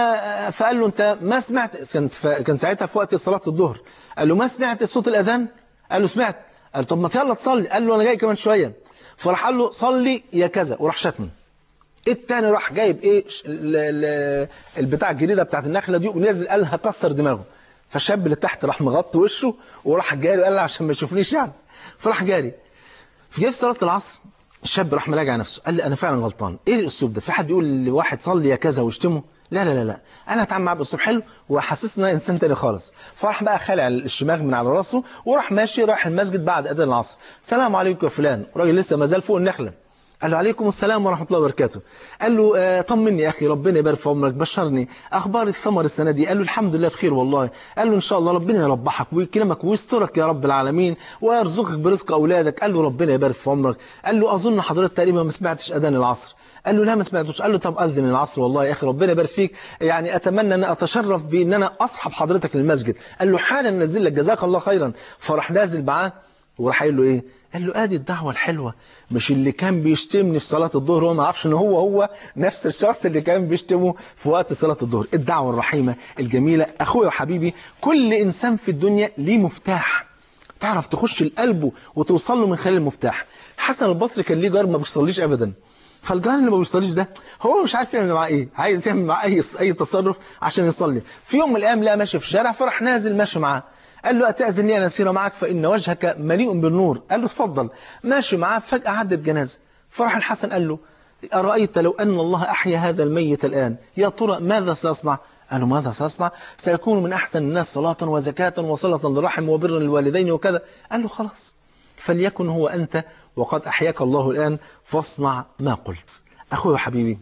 فقال له انت ما سمعت، كان كان ساعتها في وقت صلاة الظهر، قال له ما سمعت صوت الأذان؟ قال له سمعت. قال طب ما يلا تصلي. قال له انا جاي كمان شوية. فراح قال له صلي يا كذا، وراح شتمه. التاني راح جايب ايه ال... ال... البتاع الجديدة بتاعت النخلة دي ونازل قال هكسر دماغه. فالشاب اللي تحت راح مغطي وشه وراح جاري وقال عشان ما يشوفنيش يعني، فراح جاري. في جه في صلاة العصر الشاب راح مراجع نفسه، قال لي انا فعلا غلطان. ايه الاسلوب ده؟ في حد يقول لواحد صلي يا كذا واشتمه؟ لا لا لا لا، انا هتعامل معاه باسلوب حلو وحسسنا انسان تاني خالص. فراح بقى خلع الشماغ من على راسه وراح ماشي راح المسجد بعد اذان العصر. السلام عليكم يا فلان، الراجل لسه ما زال فوق النخله. قال له عليكم السلام ورحمة الله وبركاته. قال له آه طمني يا أخي، ربنا يبارك في عمرك، بشرني أخبار الثمر السنة دي. قال له الحمد لله بخير والله. قال له إن شاء الله ربنا يربحك ويكرمك ويسترك يا رب العالمين ويرزقك برزق أولادك. قال له ربنا يبارك في عمرك. قال له أظن حضرتك تقريبا ما سمعتش أذان العصر. قال له لا ما سمعتوش. قال له طب أذن العصر والله يا أخي ربنا يبارك فيك، يعني أتمنى أن أتشرف بأن أنا أصحب حضرتك للمسجد. قال له حالا نزل لك جزاك الله خيرا. فراح نازل معاه وراح قايل له إيه؟ قال له ادي الدعوة الحلوة، مش اللي كان بيشتمني في صلاة الظهر هو ما عرفش ان هو هو نفس الشخص اللي كان بيشتمه في وقت صلاة الظهر. الدعوة الرحيمة الجميلة. اخويا وحبيبي، كل انسان في الدنيا ليه مفتاح تعرف تخش لقلبه وتوصل له من خلال المفتاح. حسن البصري كان ليه جار ما بيصليش ابدا، فالجار اللي ما بيصليش ده هو مش عارف يعمل معاه ايه، عايز يعمل معاه اي اي تصرف عشان يصلي. في يوم من الايام لقى ماشي في الشارع فراح نازل ماشي معاه. قال له أتأذن لي أن أسير معك فإن وجهك مليء بالنور. قال له اتفضل. ماشي معاه فجأة عدت جنازة. فراح الحسن قال له أرأيت لو أن الله أحيا هذا الميت الآن يا ترى ماذا سيصنع؟ قال له ماذا سيصنع؟ سيكون من أحسن الناس صلاة وزكاة وصلة للرحم وبر للوالدين وكذا. قال له خلاص فليكن هو أنت وقد أحياك الله الآن فاصنع ما قلت. أخوي وحبيبي،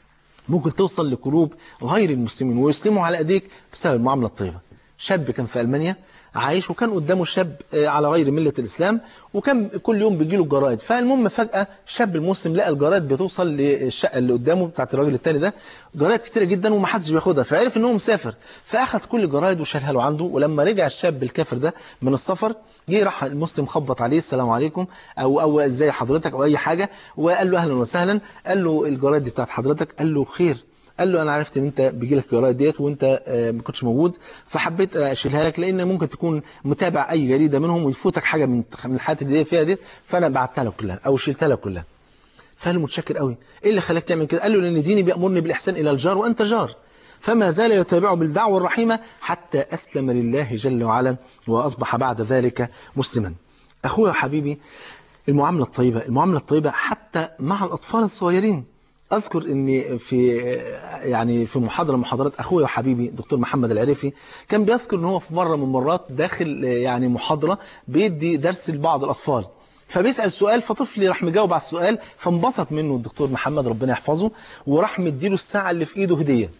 ممكن توصل لقلوب غير المسلمين ويسلموا على أيديك بسبب المعاملة الطيبة. شاب كان في ألمانيا عايش وكان قدامه شاب على غير ملة الإسلام وكان كل يوم بيجيله الجرائد. فالمهم فجأة الشاب المسلم لقى الجرائد بتوصل للشقة اللي قدامه بتاعت الراجل التاني ده، جرائد كتيرة جدا ومحدش بياخدها. فعرف ان هو مسافر فأخذ كل الجرائد وشالها له عنده. ولما رجع الشاب الكافر ده من السفر جه راح المسلم خبط عليه السلام عليكم او او ازاي حضرتك او اي حاجة، وقال له اهلا وسهلا. قال له الجرائد دي بتاعت حضرتك؟ قال له خير. قال له انا عرفت ان انت بيجي لك الجرائد ديت وانت ما كنتش موجود فحبيت اشيلها لك لان ممكن تكون متابع اي جريده منهم ويفوتك حاجه من من الحاجات اللي فيها دي، فانا بعتها لك كلها او شلتها لك كلها. فقال له متشكر قوي. ايه اللي خلاك تعمل كده؟ قال له لان ديني بيامرني بالاحسان الى الجار وانت جار. فما زال يتابعه بالدعوه الرحيمه حتى اسلم لله جل وعلا واصبح بعد ذلك مسلما. اخويا وحبيبي، المعامله الطيبه المعامله الطيبه حتى مع الاطفال الصغيرين. أذكر أني في يعني في محاضرة من محاضرات أخويا وحبيبي دكتور محمد العريفي كان بيذكر أنه هو في مرة من مرات داخل يعني محاضرة بيدي درس لبعض الأطفال، فبيسأل سؤال فطفلي راح مجاوب على السؤال فانبسط منه الدكتور محمد ربنا يحفظه وراح مديله الساعة اللي في إيده هدية.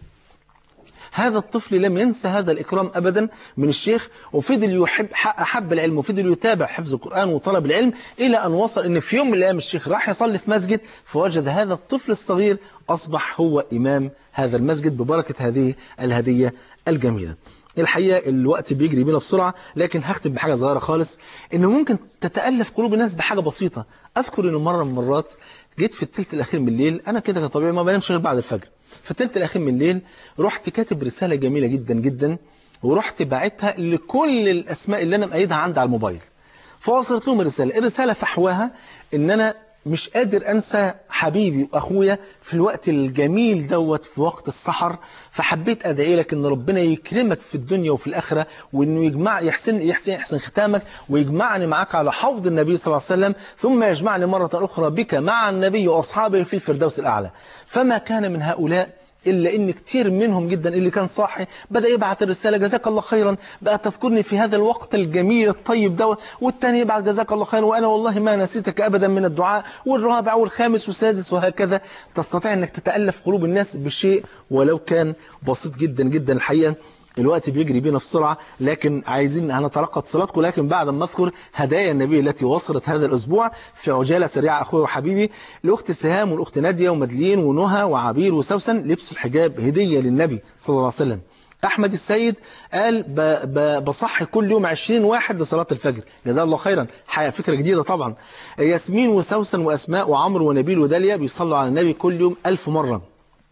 هذا الطفل لم ينسى هذا الإكرام أبدا من الشيخ وفضل يحب أحب العلم وفضل يتابع حفظ القرآن وطلب العلم إلى أن وصل أن في يوم من الأيام الشيخ راح يصلي في مسجد فوجد هذا الطفل الصغير أصبح هو إمام هذا المسجد ببركة هذه الهدية الجميلة. الحقيقة الوقت بيجري بينا بسرعة لكن هختم بحاجة صغيرة خالص، إنه ممكن تتألف قلوب الناس بحاجة بسيطة. أذكر إنه مرة من المرات جيت في الثلث الأخير من الليل، أنا كده كطبيعي ما بنامش غير بعد الفجر، في الثلث الأخير من الليل رحت كاتب رسالة جميلة جدا جدا ورحت باعتها لكل الأسماء اللي أنا مقيدها عندي على الموبايل. فوصلت لهم الرسالة الرسالة فحواها إن أنا مش قادر أنسى حبيبي وأخويا في الوقت الجميل دوت في وقت السحر، فحبيت أدعي لك إن ربنا يكرمك في الدنيا وفي الآخرة وإنه يجمع يحسن يحسن يحسن ختامك ويجمعني معك على حوض النبي صلى الله عليه وسلم ثم يجمعني مرة أخرى بك مع النبي وأصحابه في الفردوس الأعلى. فما كان من هؤلاء إلا إن كتير منهم جدا اللي كان صاحي بدأ يبعت الرسالة جزاك الله خيرا بقى تذكرني في هذا الوقت الجميل الطيب دوت، والتاني يبعت جزاك الله خيرا وأنا والله ما نسيتك أبدا من الدعاء، والرابع والخامس والسادس وهكذا. تستطيع أنك تتألف قلوب الناس بشيء ولو كان بسيط جدا جدا. الحقيقة الوقت بيجري بينا بسرعة، لكن عايزين هنتلقى اتصالاتكم، لكن بعد ما اذكر هدايا النبي التي وصلت هذا الأسبوع في عجالة سريعة. أخوي وحبيبي الأخت سهام والأخت نادية ومدلين ونهى وعبير وسوسن، لبس الحجاب هدية للنبي صلى الله عليه وسلم. أحمد السيد قال ب ب بصحي كل يوم عشرين واحد لصلاة الفجر، جزاه الله خيرا، فكرة جديدة طبعا. ياسمين وسوسن وأسماء وعمرو ونبيل وداليا بيصلوا على النبي كل يوم ألف مرة.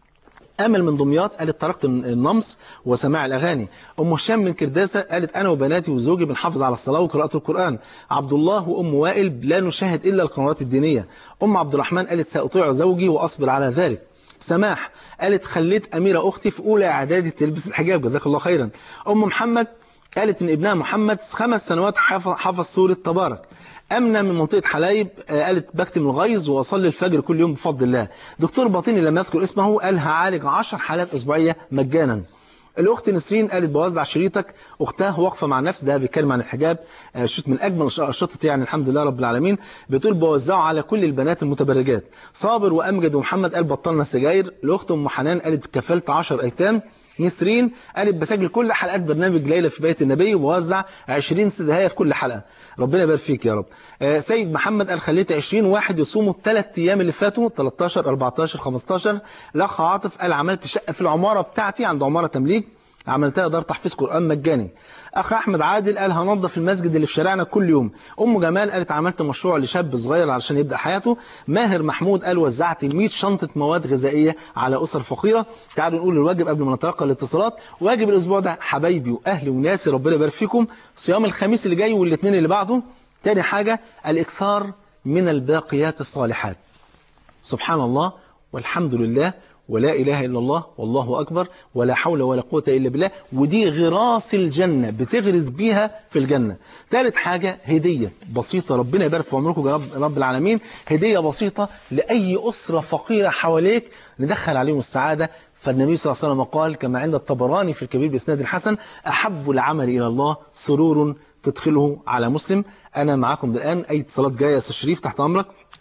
أمل من دمياط قالت تركت النمص وسماع الأغاني. أم هشام من كرداسة قالت أنا وبناتي وزوجي بنحافظ على الصلاة وقراءة القرآن. عبد الله وأم وائل لا نشاهد إلا القنوات الدينية. أم عبد الرحمن قالت سأطيع زوجي وأصبر على ذلك. سماح قالت خليت أميرة أختي في أولى إعدادي تلبس الحجاب، جزاك الله خيرا. أم محمد قالت إن ابنها محمد خمس سنوات حفظ, حفظ سورة تبارك. أمنة من منطقة حلايب قالت بكتم الغيظ وأصلي الفجر كل يوم بفضل الله. دكتور باطني لما يذكر اسمه قال هعالج عشر حالات أسبوعية مجانا. الأخت نسرين قالت بوزع شريطك، أختها واقفة مع نفس، ده بيتكلم عن الحجاب، شريط من أجمل الشريطة يعني الحمد لله رب العالمين. بتقول بوزعه على كل البنات المتبرجات. صابر وأمجد ومحمد قال بطلنا السجاير. الأخت أم حنان قالت كفلت عشر أيتام. نسرين قالت بسجل كل حلقات برنامج ليلة في بيت النبي وبوزع عشرين سدهاية في كل حلقة، ربنا يبارك فيك يا رب. آه سيد محمد قال خليت عشرين واحد يصوموا الثلاث أيام اللي فاتوا تلتاشر أربعتاشر خمستاشر. الأخ عاطف قال عملت شقة في العمارة بتاعتي عند عمارة تمليك، عملتها دار تحفيظ قرآن مجاني. أخ أحمد عادل قال هنظف المسجد اللي في شارعنا كل يوم. أم جمال قالت عملت مشروع لشاب صغير علشان يبدأ حياته. ماهر محمود قال وزعت مية شنطة مواد غذائية على أسر فقيرة. تعالوا نقول الواجب قبل ما نتلقى الاتصالات. واجب الأسبوع ده حبايبي وأهلي وناسي ربنا يبارك فيكم، صيام الخميس اللي جاي والاثنين اللي بعده. تاني حاجة الإكثار من الباقيات الصالحات، سبحان الله والحمد لله ولا إله إلا الله والله أكبر ولا حول ولا قوة إلا بالله، ودي غراس الجنة بتغرس بيها في الجنة. ثالث حاجة هدية بسيطة، ربنا يبارك في عمركم يا رب, رب العالمين، هدية بسيطة لأي أسرة فقيرة حواليك ندخل عليهم السعادة. فالنبي صلى الله عليه وسلم قال كما عند الطبراني في الكبير بإسناد الحسن أحب العمل إلى الله سرور تدخله على مسلم. أنا معاكم الآن، أي اتصالات جاية يا أستاذ شريف تحت أمرك.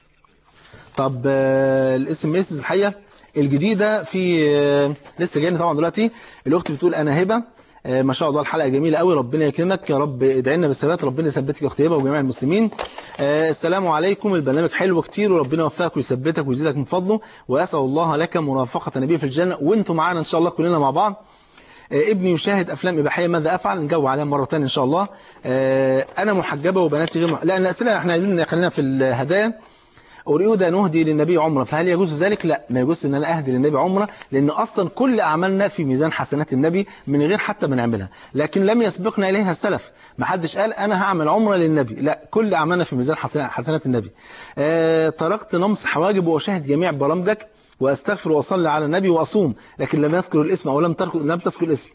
طب الاس ام اس الحقيقة الجديدة في لسه جايين طبعا دلوقتي. الأخت بتقول أنا هبة، ما شاء الله الحلقة جميلة قوي، ربنا يكرمك يا رب، ادعي لنا بالثبات، ربنا يثبتك يا أخت هبة وجميع المسلمين. السلام عليكم، البرنامج حلو كتير وربنا يوفقك ويثبتك ويزيدك من فضله، وأسأل الله لك مرافقة النبي في الجنة وانتم معانا إن شاء الله كلنا مع بعض. ابني يشاهد أفلام إباحية ماذا أفعل؟ نجاوب عليها مرة ثانيه إن شاء الله. أنا محجبة وبناتي غير مح... لا الأسئلة احنا عايزين خلينا في الهدايا. أريد أن أهدي للنبي عمرة، فهل يجوز ذلك؟ لا، ما يجوز أن أنا أهدي للنبي عمرة، لأن أصلا كل أعمالنا في ميزان حسنات النبي من غير حتى ما نعملها، لكن لم يسبقنا إليها السلف، ما حدش قال أنا هعمل عمرة للنبي، لا، كل أعمالنا في ميزان حسنات النبي. آه تركت نمص حواجب وأشاهد جميع برامجك وأستغفر وأصلي على النبي وأصوم، لكن لم يذكر الاسم أو لم تذكر لم تذكر الاسم.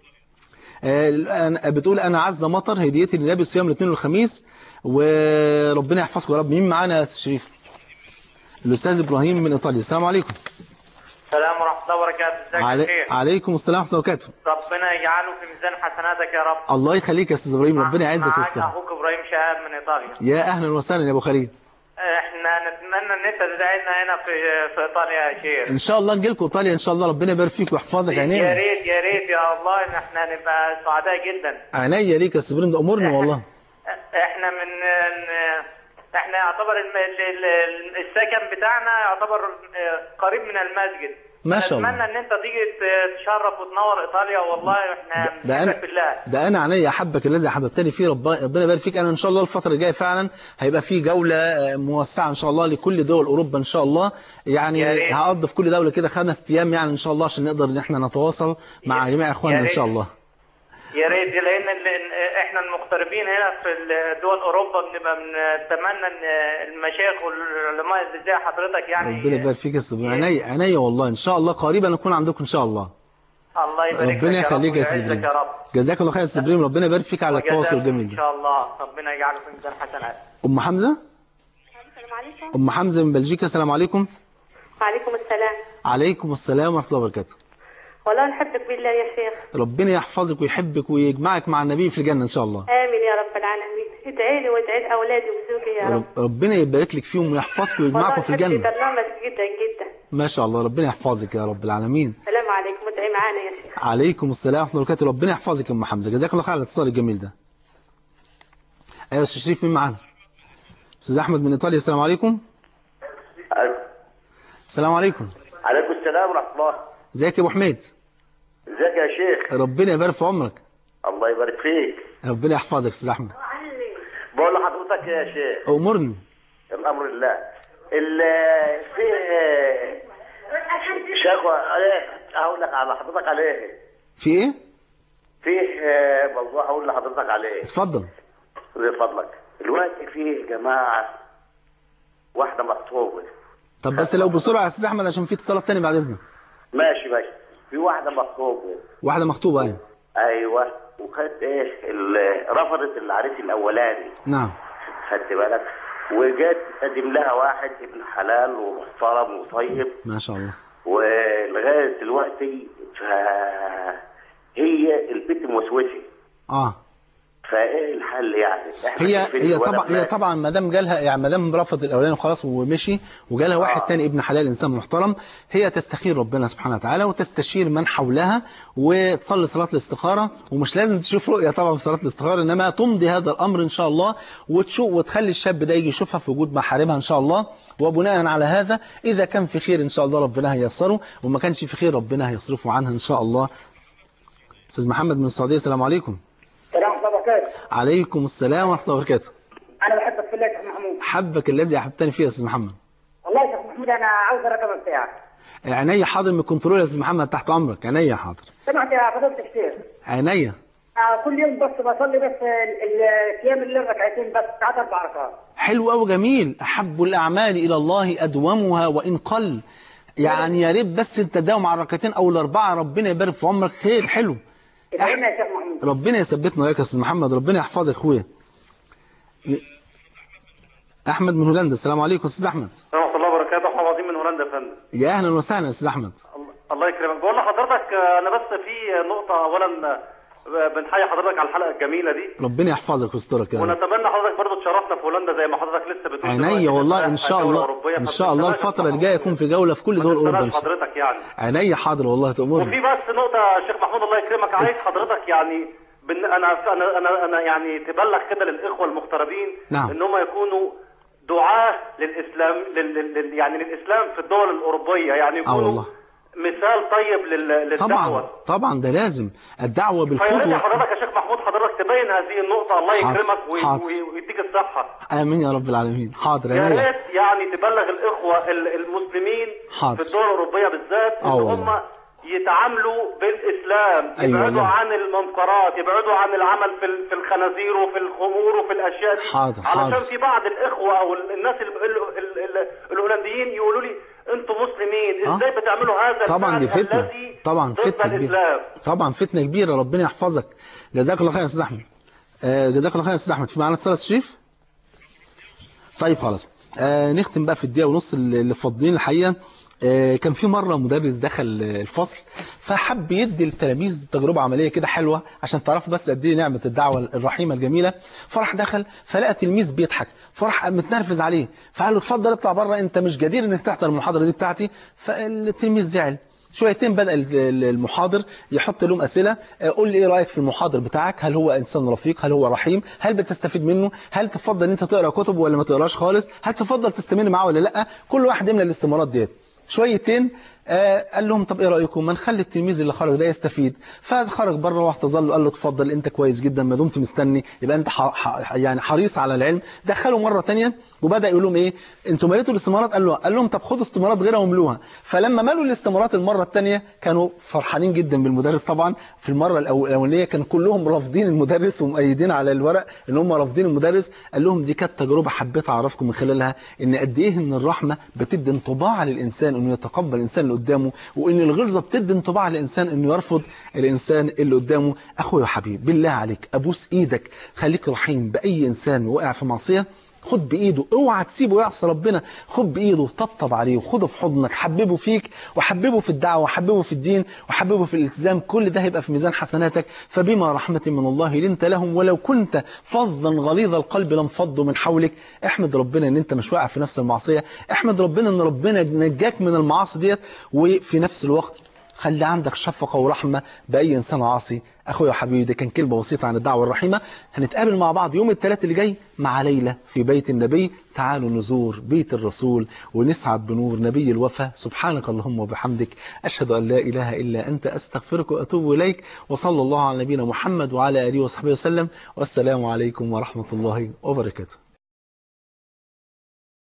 آه بتقول أنا عز مطر، هديتي للنبي صيام الاثنين والخميس، وربنا يحفظكم يا رب. مين معانا يا شريف؟ الأستاذ إبراهيم من إيطاليا. السلام عليكم. السلام ورحمة الله وبركاته. ازيك علي... يا شيخ؟ عليكم السلام ورحمة الله وبركاته. ربنا يجعله في ميزان حسناتك يا رب. الله يخليك يا أستاذ إبراهيم، ربنا يعزك ويستر. معاك أخوك إبراهيم شهاب من إيطاليا. يا أهلا وسهلا يا أبو خليل. احنا نتمنى ان انت تدعي لنا هنا في في ايطاليا يا شيخ. ان شاء الله نجي لكم ايطاليا ان شاء الله، ربنا يبارك فيك ويحفظك. عينينا يا ريت يا ريت يا الله، ان احنا نبقى سعداء جدا. عينيا ليك يا استاذ ابراهيم، ده امورنا والله. احنا من احنا يعتبر السكن بتاعنا يعتبر قريب من المسجد. ما شاء الله. نتمنى ان انت تيجي تشرف وتنور ايطاليا، والله احنا ده انا بالله. ده انا عينيا احبك الذي احببتني فيه، ربنا يبارك فيك. انا ان شاء الله الفتره الجايه فعلا هيبقى في جوله موسعه ان شاء الله لكل دول اوروبا ان شاء الله، يعني هقضي في كل دوله كده خمس ايام يعني ان شاء الله، عشان نقدر ان احنا نتواصل مع جميع اخواننا ان شاء الله. يا ريت، لان احنا المغتربين هنا في دول اوروبا بنبقى بنتمنى ان المشايخ والعلماء اللي زي حضرتك يعني ربنا يبارك فيك يا استاذ. عينيا عينيا والله، ان شاء الله قريبا نكون عندكم ان شاء الله. الله يبارك فيك، ربنا يخليك يا استاذ ابراهيم، جزاك الله خير يا استاذ ابراهيم، ربنا يبارك فيك على التواصل الجميل ده ان شاء الله، ربنا يجعله في ميزان حسنات. ام حمزه. السلام عليكم. ام حمزه من بلجيكا. السلام عليكم. وعليكم السلام. عليكم السلام ورحمه الله وبركاته. والله نحبك بالله يا شيخ. ربنا يحفظك ويحبك ويجمعك مع النبي في الجنة إن شاء الله. آمين يا رب العالمين. ادعي لي وادعي لأولادي وزوجي يا رب. ربنا يبارك لك فيهم ويحفظك ويجمعكم في الجنة. والله برنامج جدا جدا. ما شاء الله، ربنا يحفظك يا رب العالمين. السلام عليكم، ادعي معانا يا شيخ. عليكم السلام ورحمة الله وبركاته. ربنا يحفظك يا ام حمزة، جزاك الله خير على الاتصال الجميل ده. ايوه استاذ شريف، مين معانا؟ استاذ احمد من ايطاليا. السلام عليكم. السلام عليكم. عليكم السلام ورحمة الله. ازيك يا ابو حميد؟ ازيك يا شيخ؟ ربنا يبارك في عمرك. الله يبارك فيك. ربنا يحفظك يا استاذ احمد. بقول لحضرتك يا شيخ، امرني. الامر لله. ال في شكوى هقول لك على حضرتك عليه. في ايه؟ فيه موضوع هقول لحضرتك عليه. اتفضل. من فضلك. دلوقتي فيه جماعة واحدة مخطوبة. طب بس لو بسرعة يا استاذ احمد عشان في اتصالات تاني بعد اذنك. ماشي ماشي. في واحدة مخطوبة. واحدة مخطوبة ايوه. ايوه، وخدت ايه رفضت العريس الاولاني. نعم. خدت بالك؟ وجت تقدم لها واحد ابن حلال ومحترم وطيب ما شاء الله، ولغايه دلوقتي هي البنت موسوسه. اه فايه الحل يعني؟ هي هي طبعا هي طبعا ما دام جالها يعني ما دام رفض الاولاني وخلاص ومشي وجالها واحد آه. تاني ابن حلال انسان محترم، هي تستخير ربنا سبحانه وتعالى وتستشير من حولها وتصلي صلاه الاستخاره، ومش لازم تشوف رؤيه طبعا في صلاه الاستخاره، انما تمضي هذا الامر ان شاء الله وتشوف وتخلي الشاب ده يجي يشوفها في وجود محارمها ان شاء الله، وبناء على هذا اذا كان في خير ان شاء الله ربنا هييسره، وما كانش في خير ربنا هيصرفه عنها ان شاء الله. استاذ محمد من السعوديه، السلام عليكم. السلام ورحمة الله وبركاته. عليكم السلام ورحمة الله وبركاته. أنا بحبك في الله يا شيخ محمود. حبك الذي أحببتني فيه يا أستاذ محمد. والله يا شيخ محمود أنا عاوز الرقم بتاعك. عينيا حاضر من الكنترول يا أستاذ محمد، تحت أمرك. عينيا حاضر. سمعت يا فضيلة الشيخ. عينيا. آه كل يوم بس بصلي بس القيام الليل ركعتين بس ساعات أربع ركعات. حلو أوي جميل. أحب الأعمال إلى الله أدومها وإن قل. يعني يا ريت بس أنت تداوم على الركعتين أو الأربعة، ربنا يبارك في عمرك. خير حلو. ادعينا يا شيخ محمود. ربنا يثبتنا وياك يا أستاذ محمد، ربنا يحفظك أخويا. أحمد من هولندا، السلام عليكم أستاذ أحمد. ورحمة الله وبركاته. احنا عظيم من هولندا يا فندم. يا أهلا وسهلا يا أستاذ أحمد. الله يكرمك. بقول لحضرتك انا بس في نقطة، اولا بنحيي حضرتك على الحلقة الجميلة دي، ربنا يحفظك ويسترك يا رب. ونتمنى حضرتك برضو تشرفنا في هولندا زي ما حضرتك لسه بتقول. عينيا والله ان شاء الله ان شاء الله الفترة الجاية يكون في جولة في كل دول اوروبا ان شاء الله. حضرتك يعني عينيا حاضر والله تأمرني. وفي بس نقطة يا شيخ محمود الله يكرمك، عايز حضرتك يعني بن... انا انا انا انا يعني تبلغ كده للاخوة المغتربين نعم. ان هم يكونوا دعاة للاسلام لل... لل... يعني للاسلام في الدول الاوروبية، يعني اه يكونوا والله مثال طيب لل... للدعوة. طبعا طبعا ده لازم الدعوة بالقدوة. فيا حضرتك يا شيخ محمود حضرتك تبين هذه النقطة، الله يكرمك وي... وي... ويديك الصحة. امين يا رب العالمين. حاضر يا عينيا. ريت يعني تبلغ الاخوة المسلمين حاضر. في الدول الاوروبية بالذات ان هم يتعاملوا بالاسلام، يبعدوا أيوة عن المنكرات، يبعدوا عن العمل في في الخنازير وفي الخمور وفي الاشياء دي. حاضر علشان حاضر. في بعض الاخوة او الناس ال... ال... ال... ال... الهولنديين يقولوا لي انتم مسلمين ازاي بتعملوا هذا؟ طبعا دي فتنة، طبعا فتنة كبيرة، طبعا فتنة كبيرة. ربنا يحفظك. جزاك الله خير يا استاذ احمد. آه جزاك الله خير يا استاذ احمد. في معانا اتصال الشريف؟ طيب خلاص. آه نختم بقى في الدقيقة ونص اللي فاضلين. الحقيقة آه كان في مرة مدرس دخل الفصل فحب يدي التلاميذ تجربة عملية كده حلوة عشان تعرفوا بس قد ايه نعمة الدعوة الرحيمة الجميلة. فراح دخل فلقى تلميذ بيضحك، فراح متنرفز عليه فقال له اتفضل اطلع بره، انت مش جدير انك تحضر المحاضرة دي بتاعتي. فالتلميذ زعل شويتين. بدأ المحاضر يحط لهم أسئلة، قول لي إيه رأيك في المحاضر بتاعك؟ هل هو إنسان رفيق؟ هل هو رحيم؟ هل بتستفيد منه؟ هل تفضل أن أنت تقرأ كتب ولا ما تقراش خالص؟ هل تفضل تستمر معاه ولا لأ؟ كل واحد يملى الاستمارات ديت. شويتين آه قال لهم طب ايه رايكم ما نخلي التلميذ اللي خرج ده يستفيد. فخرج بره واعتذر له، قال له اتفضل انت كويس جدا ما دمت مستني يبقى انت ح... ح... يعني حريص على العلم. دخله مره ثانيه وبدا يقول لهم ايه انتوا مليتوا الاستمارات؟ قال له قال لهم طب خدوا استمارات غيرها واملوها. فلما ملوا الاستمارات المره الثانيه كانوا فرحانين جدا بالمدرس. طبعا في المره الاولانيه كان كلهم رافضين المدرس ومؤيدين على الورق ان هم رافضين المدرس. قال لهم دي كانت تجربه حبيت اعرفكم من خلالها ان قد ايه ان الرحمه بتدي انطباع للانسان انه يتقبل الانسان اللي قدامه، وان الغلظه بتدي انطباع للانسان انه يرفض الانسان اللي قدامه. اخويا وحبيبي بالله عليك ابوس ايدك خليك رحيم باي انسان وقع في معصيه، خد بايده، اوعى تسيبه يعصي ربنا، خد بايده وطبطب عليه وخده في حضنك، حببه فيك وحببه في الدعوه وحببه في الدين وحببه في الالتزام. كل ده هيبقى في ميزان حسناتك. فبما رحمه من الله لنت لهم ولو كنت فظا غليظ القلب لانفضوا من حولك. احمد ربنا ان انت مش واقع في نفس المعصيه، احمد ربنا ان ربنا نجاك من المعاصي ديت، وفي نفس الوقت خلي عندك شفقة ورحمة بأي إنسان عاصي. أخويا وحبيبي، ده كان كلمة بسيطة عن الدعوة الرحيمة. هنتقابل مع بعض يوم الثلاث اللي جاي مع ليلة في بيت النبي. تعالوا نزور بيت الرسول ونسعد بنور نبي الوفا. سبحانك اللهم وبحمدك، أشهد أن لا إله إلا أنت، أستغفرك وأتوب إليك. وصلى الله على نبينا محمد وعلى آله وصحبه وسلم، والسلام عليكم ورحمة الله وبركاته.